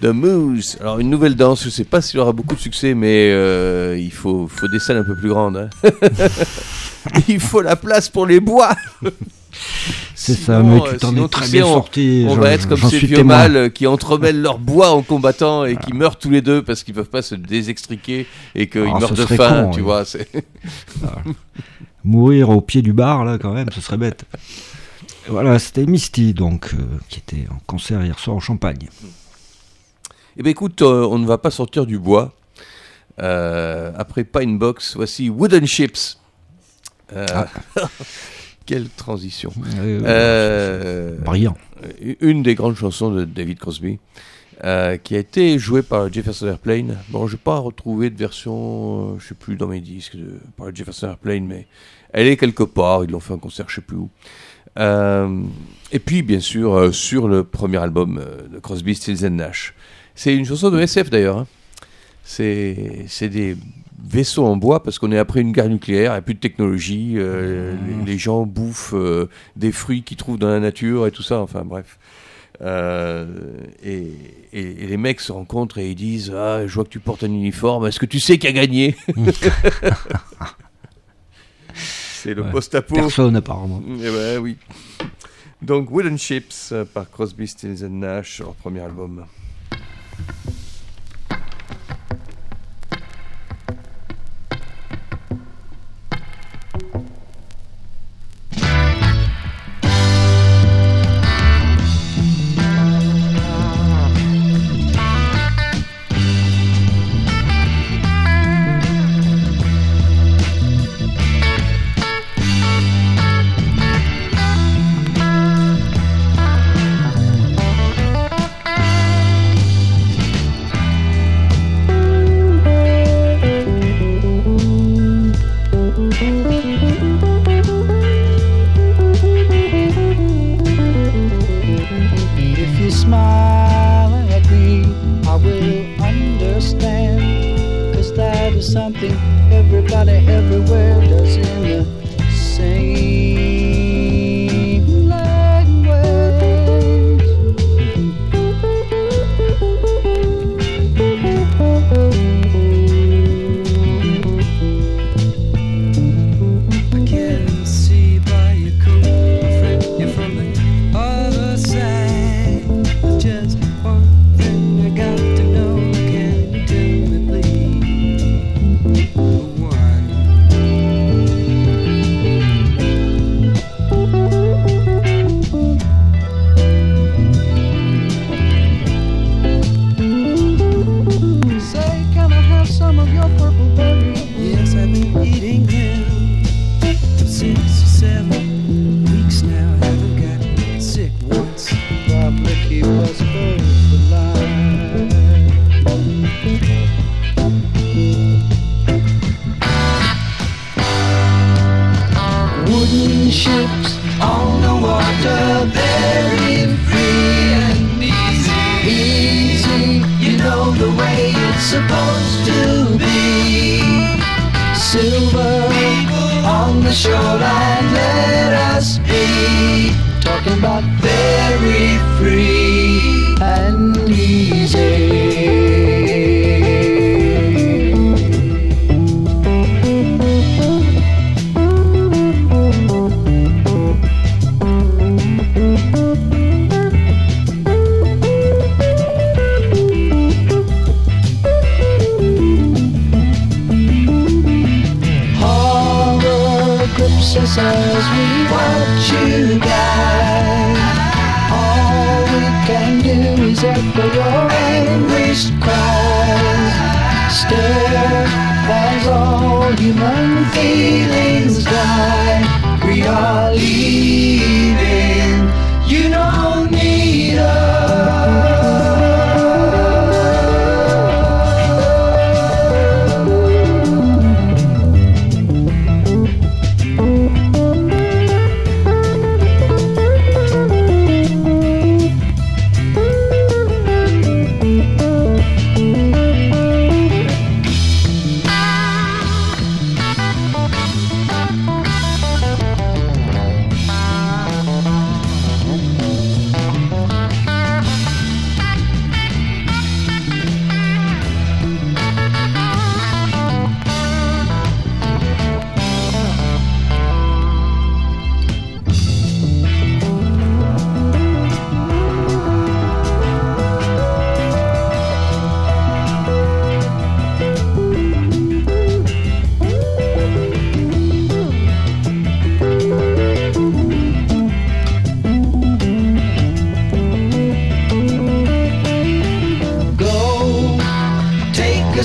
The Moose. Alors une nouvelle danse, je sais pas s'il aura beaucoup de succès, mais il faut des salles un peu plus grandes. Hein. Il faut la place pour les bois. C'est ça, mais tu t'en es très bien sorti. On va être comme ces vieux mâles qui entremêlent leur bois en combattant et qui meurent tous les deux parce qu'ils peuvent pas se désextriquer et qu'ils meurent de faim, tu vois. C'est... Mourir au pied du bar, là, quand même, ce serait bête. Voilà, c'était Misty, donc, qui était en concert hier soir en Champagne. Eh bien, écoute, on ne va pas sortir du bois. Après Pine Box, voici Wooden Ships. Quelle transition. Brillant. Une des grandes chansons de David Crosby, qui a été jouée par Jefferson Airplane. Bon, je n'ai pas retrouvé de version, je ne sais plus dans mes disques, par Jefferson Airplane, mais elle est quelque part. Ils l'ont fait un concert, je ne sais plus où. Et puis, bien sûr, sur le premier album de Crosby, Stills & Nash. C'est une chanson de SF d'ailleurs. Hein. C'est des vaisseaux en bois parce qu'on est après une guerre nucléaire, il n'y a plus de technologie, les gens bouffent des fruits qu'ils trouvent dans la nature et tout ça, enfin bref. Et les mecs se rencontrent et ils disent « Ah, je vois que tu portes un uniforme, est-ce que tu sais qui a gagné ?» C'est le post-apo. Personne apparemment. Eh ben oui. Donc Wooden Ships par Crosby, Stills & Nash, leur premier album.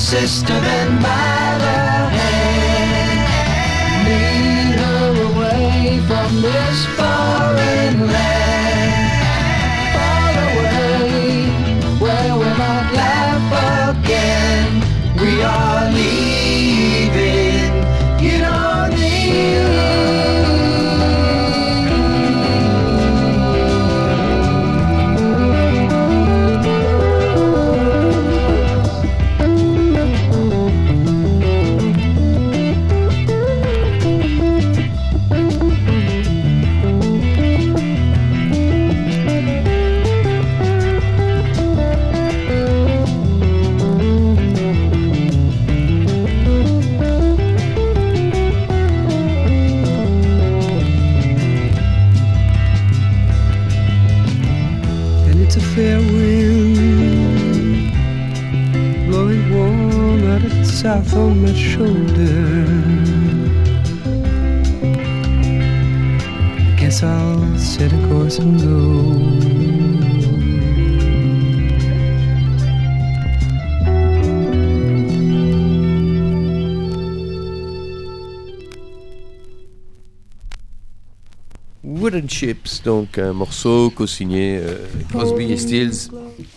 sister, then by the hand, lead her away from this foreign land, far away, where we might laugh again. We are leaving, you don't need. Fair wind blowing warm out of the south on my shoulder. Guess I'll set a course and go. Wooden Chips, donc un morceau co-signé Crosby et Stills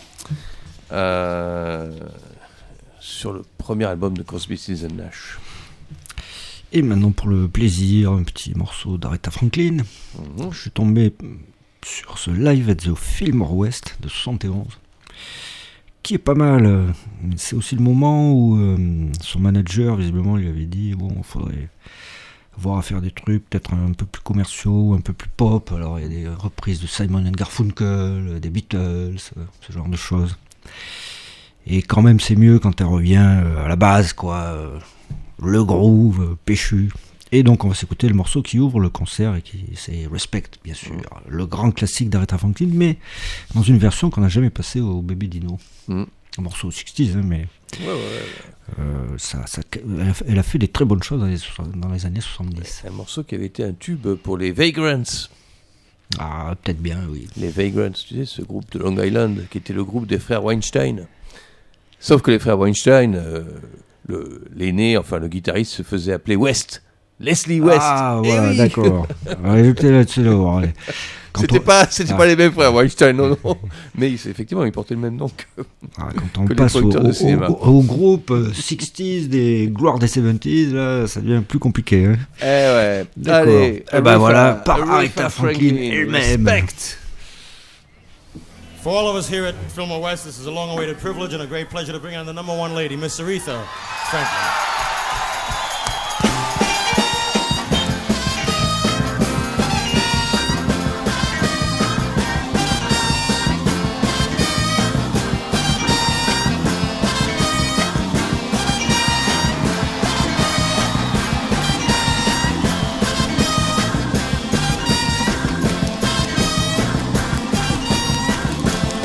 sur le premier album de Crosby, Stills & Nash. Et maintenant pour le plaisir, un petit morceau d'Aretha Franklin. Je suis tombé sur ce Live at the Fillmore West de 71, qui est pas mal. C'est aussi le moment où son manager visiblement lui avait dit bon, il faudrait voir à faire des trucs peut-être un peu plus commerciaux, un peu plus pop. Alors il y a des reprises de Simon & Garfunkel, des Beatles, ce genre de choses. Et quand même c'est mieux quand elle revient à la base, quoi, le groove péchu. Et donc on va s'écouter le morceau qui ouvre le concert et c'est Respect, bien sûr, le grand classique d'Aretha Franklin, mais dans une version qu'on n'a jamais passée au Baby Dino. Un morceau 60s, hein, mais elle a fait des très bonnes choses dans les années 70. Un morceau qui avait été un tube pour les Vagrants. Ah, peut-être bien, oui. Les Vagrants, tu sais, ce groupe de Long Island, qui était le groupe des frères Weinstein. Sauf que les frères Weinstein, l'aîné, enfin le guitariste, se faisait appeler West. Leslie West. Ah, ouais, oui. D'accord. J'étais là-dessus, là. C'était pas les mêmes frères Weinstein, non. Mais effectivement, ils portaient le même nom que quand on que passe les producteurs de cinéma. au groupe 60s, des gloires des 70s, là, ça devient plus compliqué. Hein. Eh ouais. D'accord. Allez, et ben voilà, par Aretha Franklin elle-même. Respect. For all of us here at Fillmore West, this is a long-awaited privilege and a great pleasure to bring on the number one lady, Miss Aretha Franklin.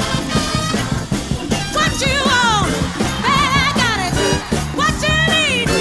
What you want? Hey, I got it. What you need?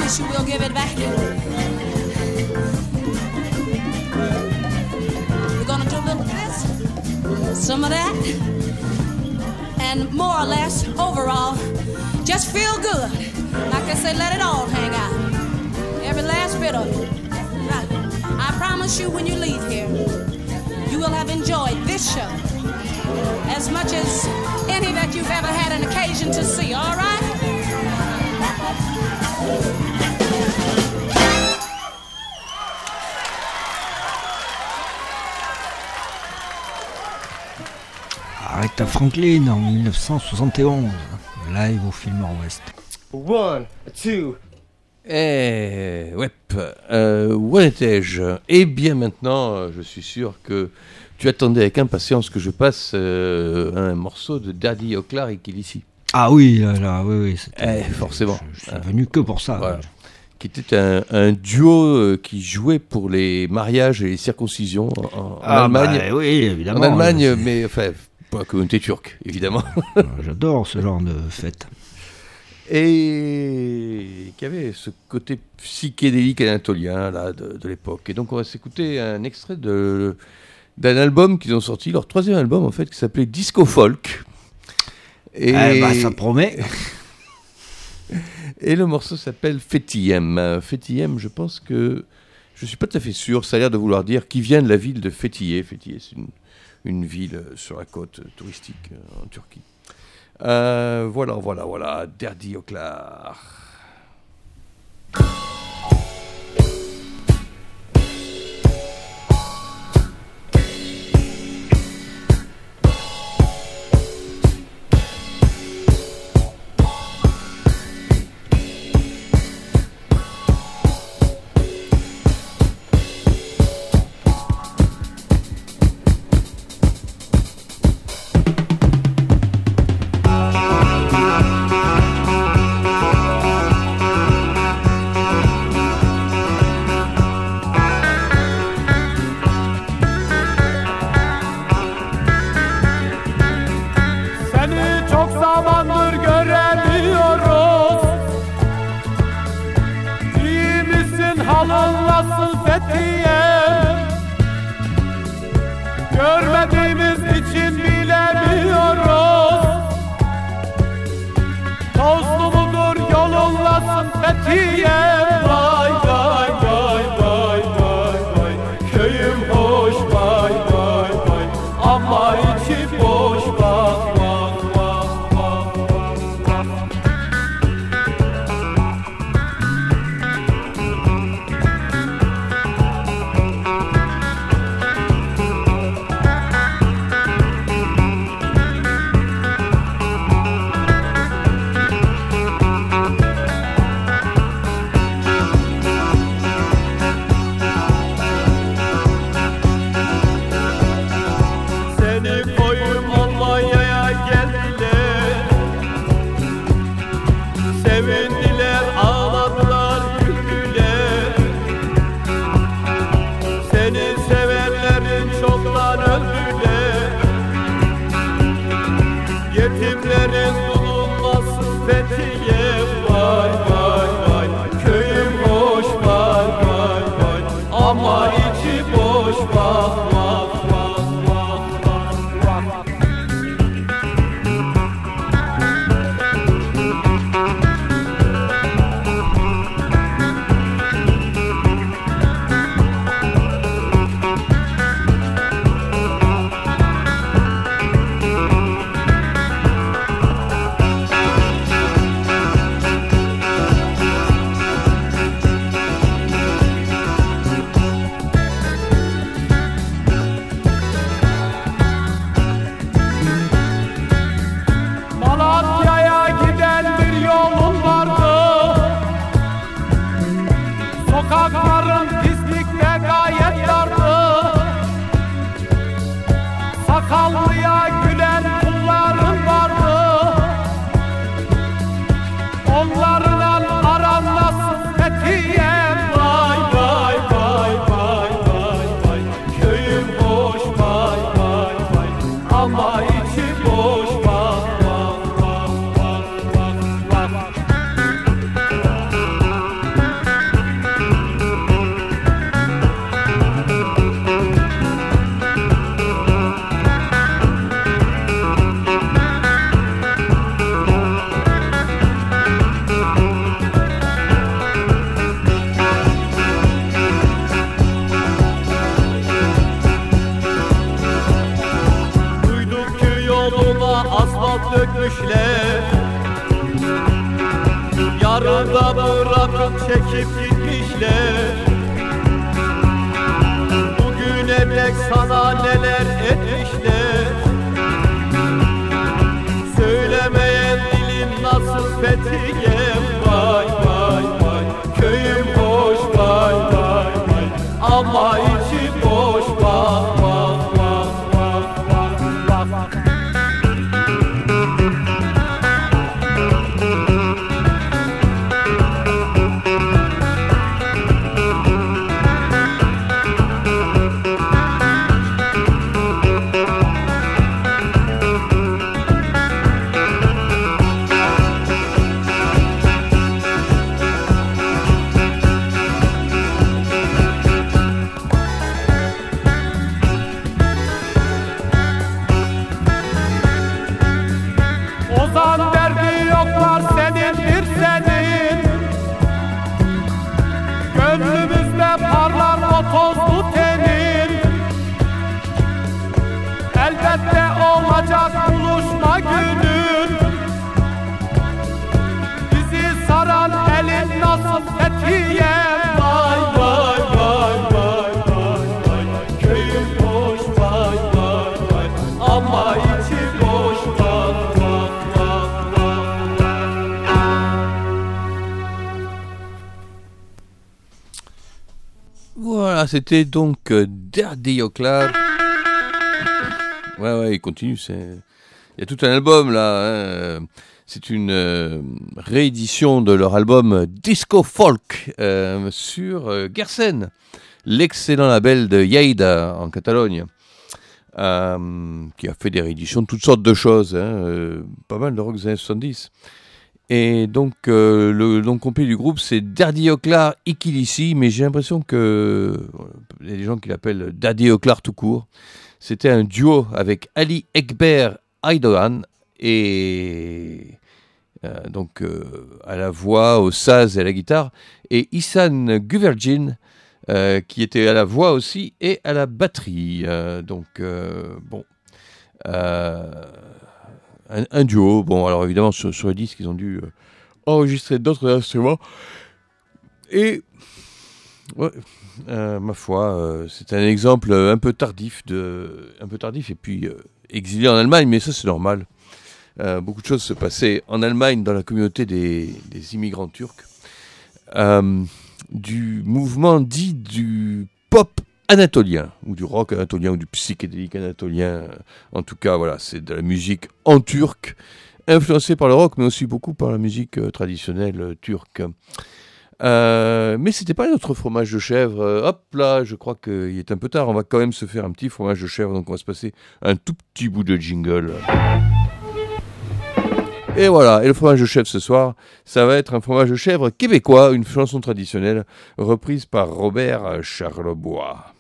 promise you we'll give it back. We're gonna do a little this, some of that, and more or less, overall, just feel good. Like I said, let it all hang out. Every last bit of it. Right. I promise you when you leave here, you will have enjoyed this show as much as any that you've ever had an occasion to see, all right? Aretha Franklin en 1971, live au Fillmore West. 1, 2. Ouais, où en étais-je ? Eh bien maintenant, je suis sûr que tu attendais avec impatience que je passe un morceau de Daddy O'Clark ici. Ah oui, là, oui. Forcément. Je suis venu que pour ça. Voilà. Qui était un duo qui jouait pour les mariages et les circoncisions en Allemagne. Bah, oui, évidemment. En Allemagne, mais enfin, pour la communauté turque, évidemment. J'adore ce genre de fête. Et qui avait ce côté psychédélique anatolien là, de l'époque. Et donc on va s'écouter un extrait d'un album qu'ils ont sorti, leur troisième album en fait, qui s'appelait Disco Folk. Et ça promet. Et le morceau s'appelle Fethiem. Fethiem, je pense que je suis pas tout à fait sûr. Ça a l'air de vouloir dire qui vient de la ville de Fethiye. Fethiye, c'est une ville sur la côte touristique en Turquie. Voilà, Daddy O'Clark. yolda bırakıp çekip gitmişler. Bugüne dek sana neler etmişler. Söylemeyen dilim nasıl fethiyem. Vay vay vay, köyüm boş vay vay vay, ama içi boş vah vah vah vah vah vah. Ozan derdi yoklar senindir senin. Gönlümüzde parlar o tozlu tenin. Elbette olacak buluşma günün. Bizi saran elin nasıl fethiyem. Vay vay vay vay vay vay, köyüm boş vay vay vay, ama içi boş vay vay. Voilà, c'était donc Dirty Yoklar. Ouais, il continue. Il y a tout un album là. Hein. C'est une réédition de leur album Disco Folk sur Gersen, l'excellent label de Lleida en Catalogne, qui a fait des rééditions de toutes sortes de choses. Hein, pas mal de rock des années 70. Et donc, le nom complet du groupe, c'est Dirty Yoklar Ikilisi, mais j'ai l'impression que il y a des gens qui l'appellent Dirty Yoklar tout court. C'était un duo avec Ali Ekber Aydoğan et donc à la voix, au saz et à la guitare, et Ihsan Güvercin qui était à la voix aussi et à la batterie. Un duo. Bon, alors évidemment, sur le disque, ils ont dû enregistrer d'autres instruments. Et, ouais, ma foi, c'est un exemple un peu tardif, et puis exilé en Allemagne, mais ça, c'est normal. Beaucoup de choses se passaient en Allemagne, dans la communauté des immigrants turcs, du mouvement dit du pop anatolien, ou du rock anatolien, ou du psychédélique anatolien. En tout cas, voilà, c'est de la musique en turc, influencée par le rock, mais aussi beaucoup par la musique traditionnelle turque. Mais c'était pas notre fromage de chèvre. Hop là, je crois qu'il est un peu tard. On va quand même se faire un petit fromage de chèvre, donc on va se passer un tout petit bout de jingle. Et voilà, et le fromage de chèvre ce soir, ça va être un fromage de chèvre québécois, une chanson traditionnelle reprise par Robert Charlebois.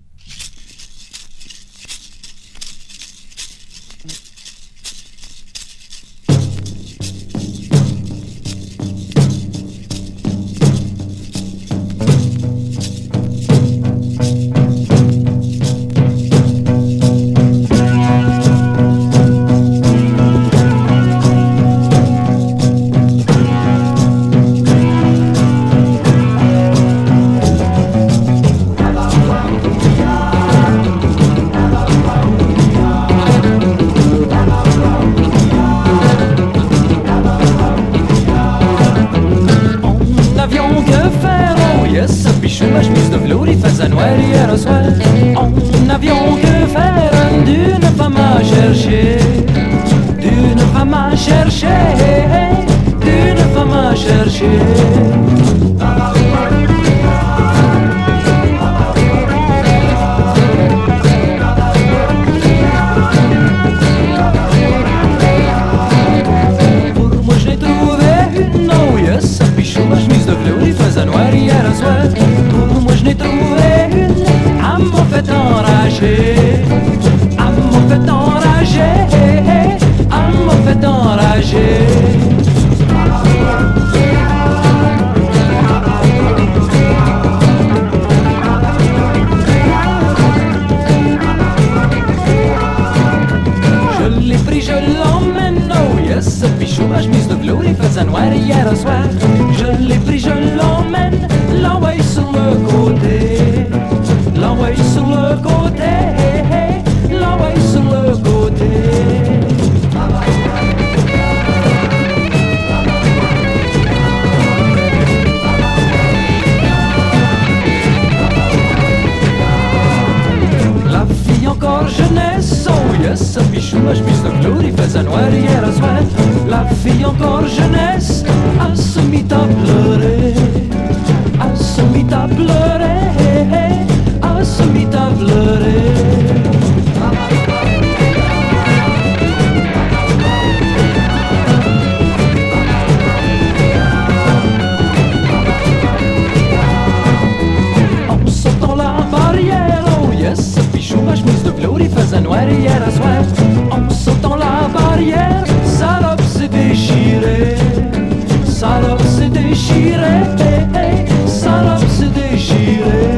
Ma chemise de velours, il faisait noir hier au soir. En avion que faire, d'une femme à chercher, d'une femme à chercher, d'une femme à chercher. Pour moi je l'ai trouvé une nouilleuse, sa bichou, ma chemise de velours, il faisait noir hier au soir. Moi je n'ai trouvé une, elle m'a fait enrager, elle m'a fait enrager, elle m'a fait enrager. la chemise de velours, il faisait noir hier à soir. La fille encore jeunesse, a se mit à pleurer, a se mit à pleurer, a se mit à pleurer. La chemise de velours, il faisait noir hier à soir. En sautant la barrière, salope s'est déchirée. Salope s'est déchirée. Salope s'est déchirée.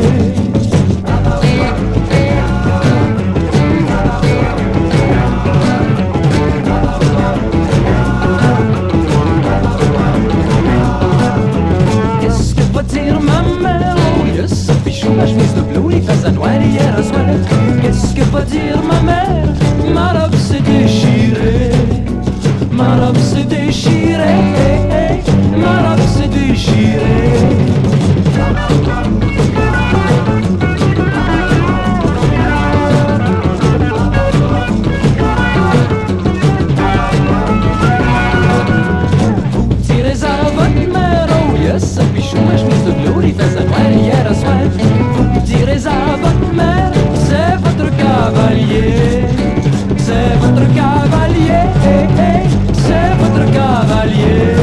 Qu'est-ce que va dire ma mère? Oh yes, bichon, la chemise de velours, il faisait noir hier à soir. Qu'est-ce que va dire ma mère? Ma robe s'est déchirée. Ma robe s'est déchirée. Ma robe s'est déchirée. Vous tirez à votre mère, oh yes, bichon, la chemise de velours, il faisait noir hier à soir. Vous tirez à votre mère, c'est votre cavalier, c'est votre cavalier, c'est votre cavalier.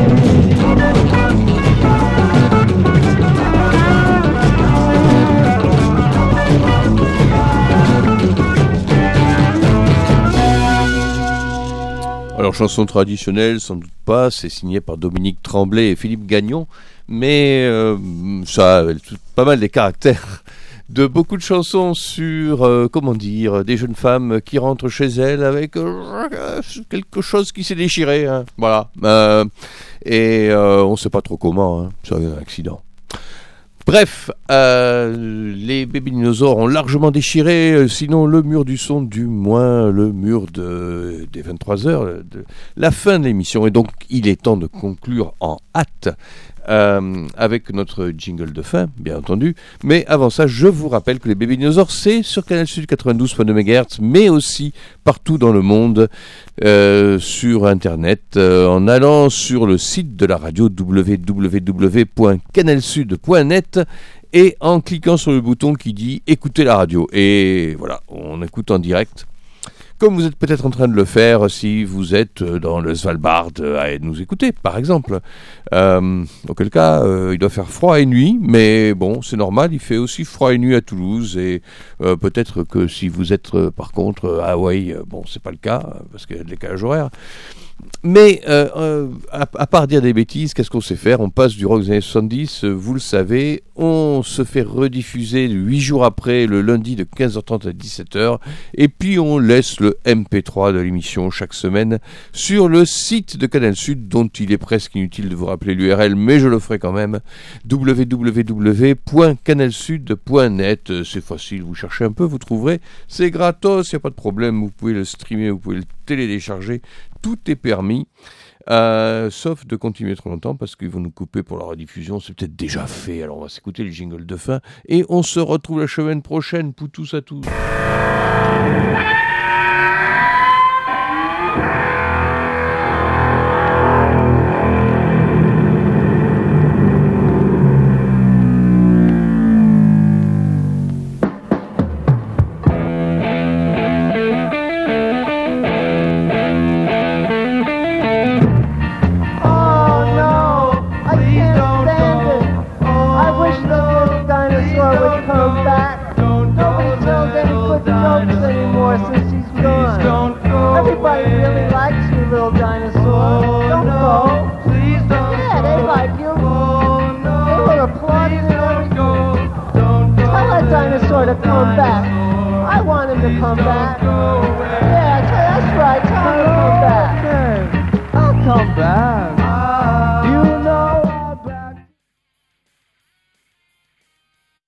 Alors, chanson traditionnelle, sans doute pas, c'est signé par Dominique Tremblay et Philippe Gagnon, mais ça a pas mal des caractères de beaucoup de chansons sur, comment dire, des jeunes femmes qui rentrent chez elles avec quelque chose qui s'est déchiré, hein, voilà, et on ne sait pas trop comment, hein, ça a eu un accident. Bref, les bébés dinosaures ont largement déchiré, sinon le mur du son, du moins le mur des 23h, de la fin de l'émission. Et donc, il est temps de conclure en hâte avec notre jingle de fin, bien entendu. Mais avant ça, je vous rappelle que les bébés dinosaures, c'est sur Canal Sud 92.2 MHz, mais aussi partout dans le monde, sur Internet, en allant sur le site de la radio www.canalsud.net et en cliquant sur le bouton qui dit « Écoutez la radio ». Et voilà, on écoute en direct. Comme vous êtes peut-être en train de le faire si vous êtes dans le Svalbard à nous écouter, par exemple. Auquel cas, il doit faire froid et nuit, mais bon, c'est normal, il fait aussi froid et nuit à Toulouse, et peut-être que si vous êtes par contre à Hawaï, bon, c'est pas le cas, parce qu'il y a de décalage horaire. Mais à part dire des bêtises, qu'est-ce qu'on sait faire? On passe du rock des années 70, vous le savez, on se fait rediffuser 8 jours après, le lundi de 15h30 à 17h, et puis on laisse le MP3 de l'émission chaque semaine sur le site de Canal Sud, dont il est presque inutile de vous rappeler l'URL, mais je le ferai quand même, www.canalsud.net. C'est facile, vous cherchez un peu, vous trouverez, c'est gratos, il n'y a pas de problème, vous pouvez le streamer, vous pouvez le télécharger, tout est permis, sauf de continuer trop longtemps parce qu'ils vont nous couper pour la rediffusion, c'est peut-être déjà fait. Alors on va s'écouter le jingle de fin et on se retrouve la semaine prochaine. Poutous à tous. To come back. I want him to come back.